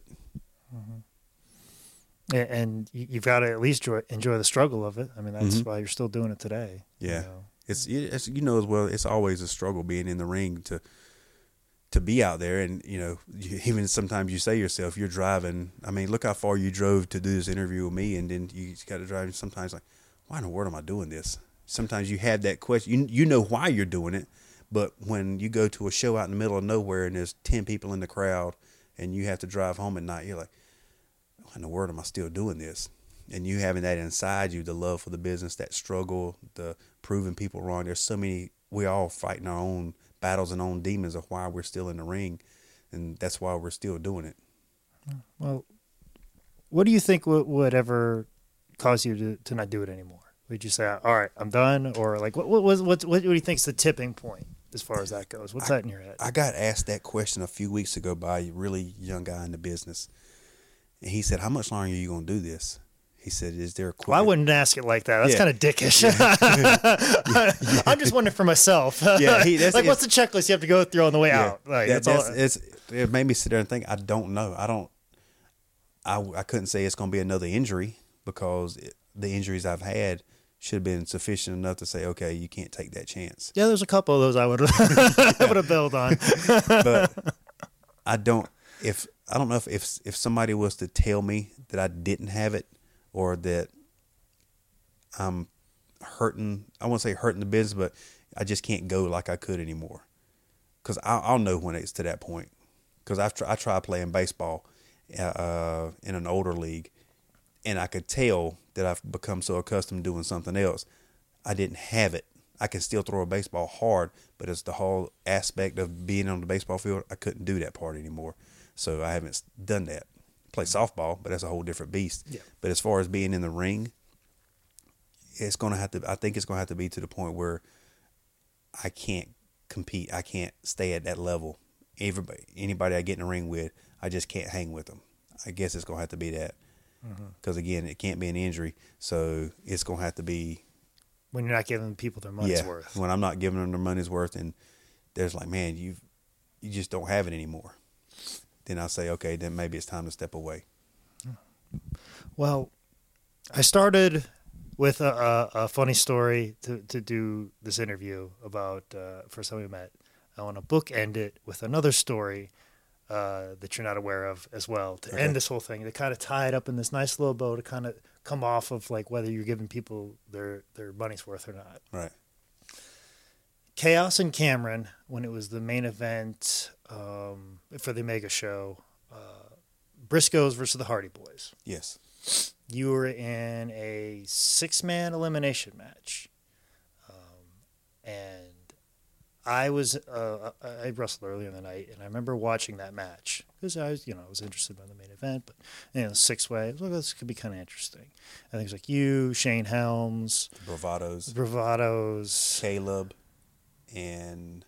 And you've got to at least enjoy the struggle of it. I mean, that's why you're still doing it today. Yeah. It's as well, it's always a struggle being in the ring to be out there. And, even sometimes you say yourself, you're driving. I mean, look how far you drove to do this interview with me. And then you got to drive sometimes like, why in the world am I doing this? Sometimes you have that question. You know why you're doing it. But when you go to a show out in the middle of nowhere and there's 10 people in the crowd and you have to drive home at night, you're like, why in the world am I still doing this? and you having that inside you, the love for the business, that struggle, the proving people wrong. There's so many. We all fighting our own battles and own demons of why we're still in the ring, and that's why we're still doing it. Well, what do you think would ever cause you to not do it anymore? Would you say, all right, I'm done? Or like, what do you think is the tipping point as far as that goes? What's that in your head? I got asked that question a few weeks ago by a really young guy in the business. And he said, how much longer are you going to do this? He said, is there a quick... Well, I wouldn't ask it like that. That's kind of dickish. I'm just wondering for myself. Yeah, what's the checklist you have to go through on the way out? Like, it made me sit there and think, I don't know. I couldn't say it's going to be another injury because the injuries I've had should have been sufficient enough to say, okay, you can't take that chance. Yeah, there's a couple of those I would have built on. But I don't know if somebody was to tell me that I didn't have it or that I'm hurting, I won't say hurting the business, but I just can't go like I could anymore. Because I'll know when it's to that point. Because I tried playing baseball in an older league, and I could tell that I've become so accustomed to doing something else. I didn't have it. I can still throw a baseball hard, but it's the whole aspect of being on the baseball field. I couldn't do that part anymore. So I haven't done that. Play softball, but that's a whole different beast. Yeah. But as far as being in the ring, it's going to have to, I think it's going to have to be to the point where I can't compete. I can't stay at that level. Anybody I get in the ring with, I just can't hang with them. I guess it's going to have to be that. Because, again, it can't be an injury. So it's going to have to be. When you're not giving people their money's worth. When I'm not giving them their money's worth and there's like, man, you just don't have it anymore. Then I'll say, okay, then maybe it's time to step away. Well, I started with a funny story to do this interview about first time we met. I want to bookend it with another story that you're not aware of as well to end this whole thing. To kind of tie it up in this nice little bow to kind of come off of like whether you're giving people their money's worth or not. Right. Chaos and Cameron, when it was the main event for the Mega Show, Briscoes versus the Hardy Boys. Yes. You were in a 6-man elimination match. And I wrestled earlier in the night, and I remember watching that match because I was interested in the main event, but 6-way, I was like, this could be kind of interesting. I think it's like you, Shane Helms, Bravados, Caleb, and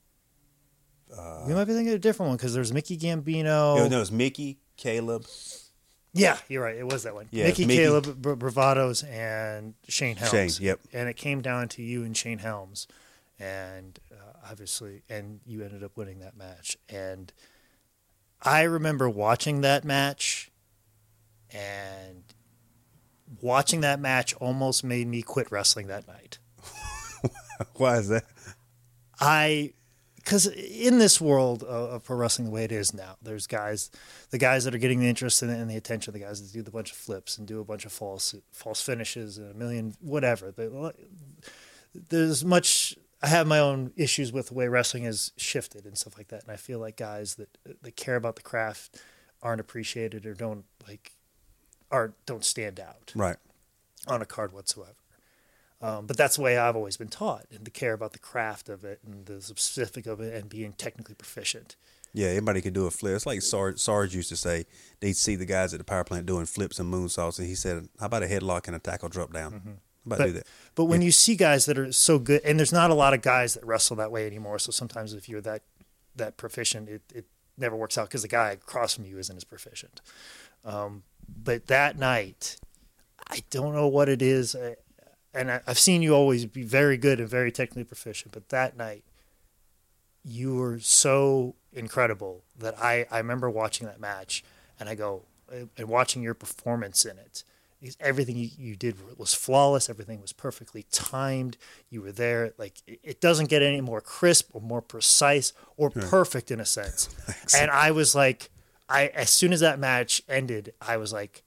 we might be thinking of a different one because there's Mickey Gambino. No, it's Mickey, Caleb. Yeah, you're right. It was that one. Yeah, Mickey, Caleb, Bravados, and Shane Helms. Yep. And it came down to you and Shane Helms. And obviously, and you ended up winning that match. And I remember watching that match, and watching that match almost made me quit wrestling that night. Why is that? Because in this world of pro wrestling the way it is now, there's the guys that are getting the interest and the attention, the guys that do the bunch of flips and do a bunch of false finishes and a million whatever. There's much. I have my own issues with the way wrestling has shifted and stuff like that, and I feel like guys that care about the craft aren't appreciated or don't stand out right on a card whatsoever. But that's the way I've always been taught, and to care about the craft of it and the specific of it and being technically proficient. Yeah, anybody could do a flip. It's like Sarge used to say, they'd see the guys at the power plant doing flips and moonsaults, and he said, how about a headlock and a tackle drop down? Mm-hmm. Do that. But when you see guys that are so good, and there's not a lot of guys that wrestle that way anymore, so sometimes if you're that proficient, it never works out because the guy across from you isn't as proficient. But that night, I don't know what it is, and I've seen you always be very good and very technically proficient, but that night, you were so incredible that I remember watching that match, and and watching your performance in it. Because everything you did was flawless. Everything was perfectly timed. You were there. Like, it doesn't get any more crisp or more precise or perfect in a sense. And I was like, as soon as that match ended, I was like,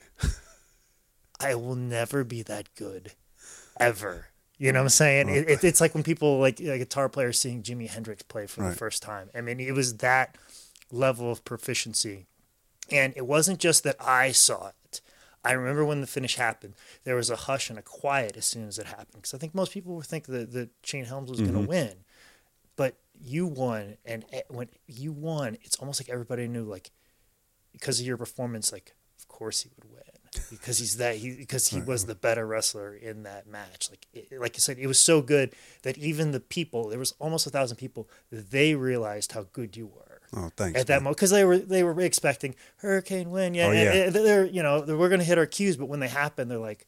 I will never be that good, ever. You know what I'm saying? It's like when people, like a guitar player seeing Jimi Hendrix play for the first time. I mean, it was that level of proficiency. And it wasn't just that I saw it. I remember when the finish happened, there was a hush and a quiet as soon as it happened. Because I think most people would think that Shane Helms was going to win. But you won, and when you won, it's almost like everybody knew, like, because of your performance, like, of course he would win. Because he was the better wrestler in that match. Like you said, it was so good that even the people, there was almost 1,000 people, they realized how good you were. Oh, thanks. At that moment, because they were expecting Hurricane win, and they're we're going to hit our cues, but when they happen, they're like,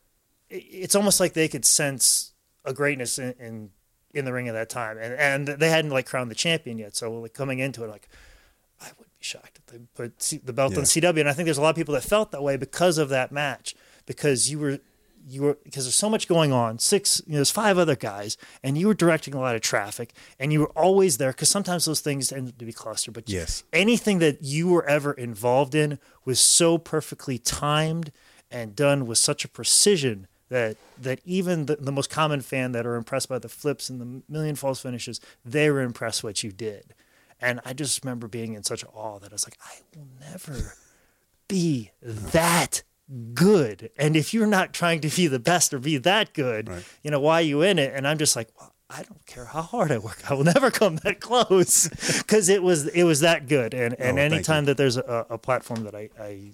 it's almost like they could sense a greatness in the ring at that time, and they hadn't like crowned the champion yet, so like coming into it, like I would be shocked if they put the belt on CW, and I think there's a lot of people that felt that way because of that match, because you were because there's so much going on. There's 5 other guys, and you were directing a lot of traffic, and you were always there because sometimes those things end to be clustered. But anything that you were ever involved in was so perfectly timed and done with such a precision that even the most common fan that are impressed by the flips and the million false finishes, they were impressed what you did. And I just remember being in such awe that I was like, I will never be that good. And if you're not trying to be the best or be that good, why are you in it? And I'm just like, well, I don't care how hard I work, I will never come that close, because it was that good. And anytime that there's a platform that I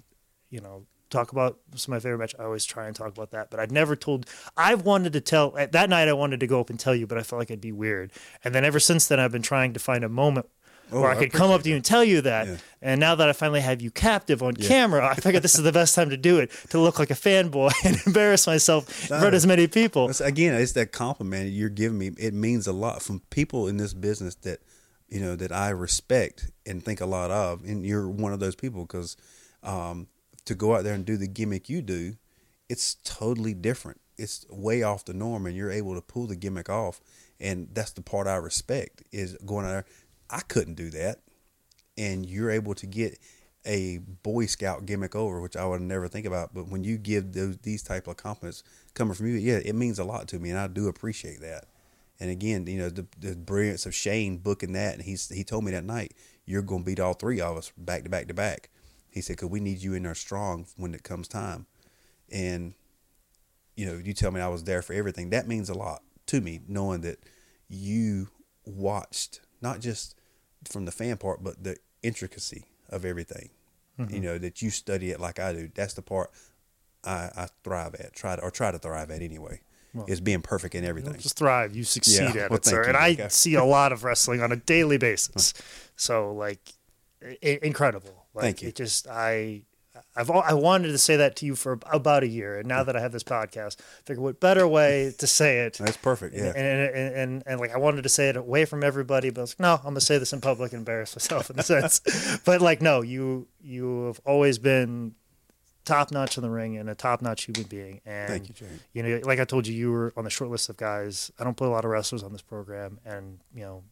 talk about some of my favorite match, I always try and talk about that. But I've wanted to tell, that night I wanted to go up and tell you, but I felt like it'd be weird. And then ever since then, I've been trying to find a moment where I could come up to you and tell you that. Yeah. And now that I finally have you captive on camera, I figured this is the best time to do it, to look like a fanboy and embarrass myself in front of as many people. Again, it's that compliment you're giving me. It means a lot from people in this business that, that I respect and think a lot of. And you're one of those people, because to go out there and do the gimmick you do, it's totally different. It's way off the norm, and you're able to pull the gimmick off. And that's the part I respect, is going out there. I couldn't do that, and you're able to get a Boy Scout gimmick over, which I would never think about. But when you give these type of compliments coming from you, it means a lot to me, and I do appreciate that. And again, the brilliance of Shane booking that, and he told me that night, you're going to beat all 3 of us back to back to back. He said, because we need you in there strong when it comes time. And you tell me I was there for everything. That means a lot to me, knowing that you watched not just from the fan part, but the intricacy of everything. That you study it like I do. That's the part I thrive at, try to thrive at anyway. Well, is being perfect in everything. Just thrive. You succeed at it, sir. And I see a lot of wrestling on a daily basis. So, incredible. Thank you. It just, I wanted to say that to you for about a year, and now that I have this podcast, I figure what better way to say it. That's perfect. Yeah. And I wanted to say it away from everybody, but I was like, no, I'm gonna say this in public and embarrass myself in a sense. But no, you have always been top notch in the ring and a top notch human being. And thank you, Jay. Like I told you, you were on the short list of guys. I don't put a lot of wrestlers on this program, and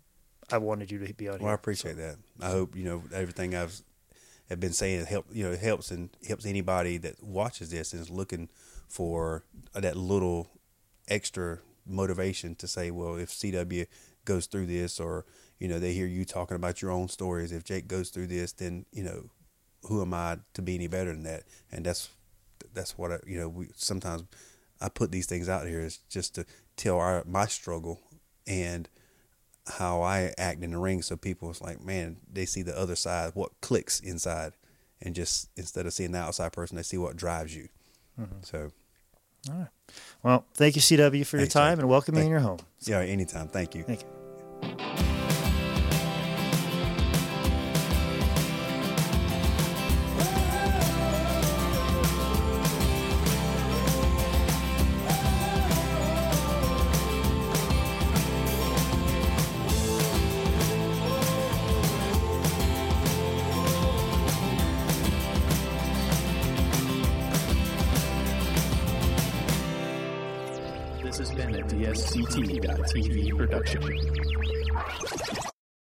I wanted you to be on here. Well, I appreciate that. I hope everything I've been saying helps anybody that watches this and is looking for that little extra motivation to say, well, if CW goes through this, or they hear you talking about your own stories, if Jake goes through this, then who am I to be any better than that? And that's what sometimes I put these things out here, is just to tell my struggle and how I act in the ring, so people is like, man, they see the other side, what clicks inside, and just instead of seeing the outside person, they see what drives you. So, all right. Well, thank you, CW, for your time, and welcome me in your home. Yeah, anytime. Thank you. Thank you. This has been a DSCT.TV production.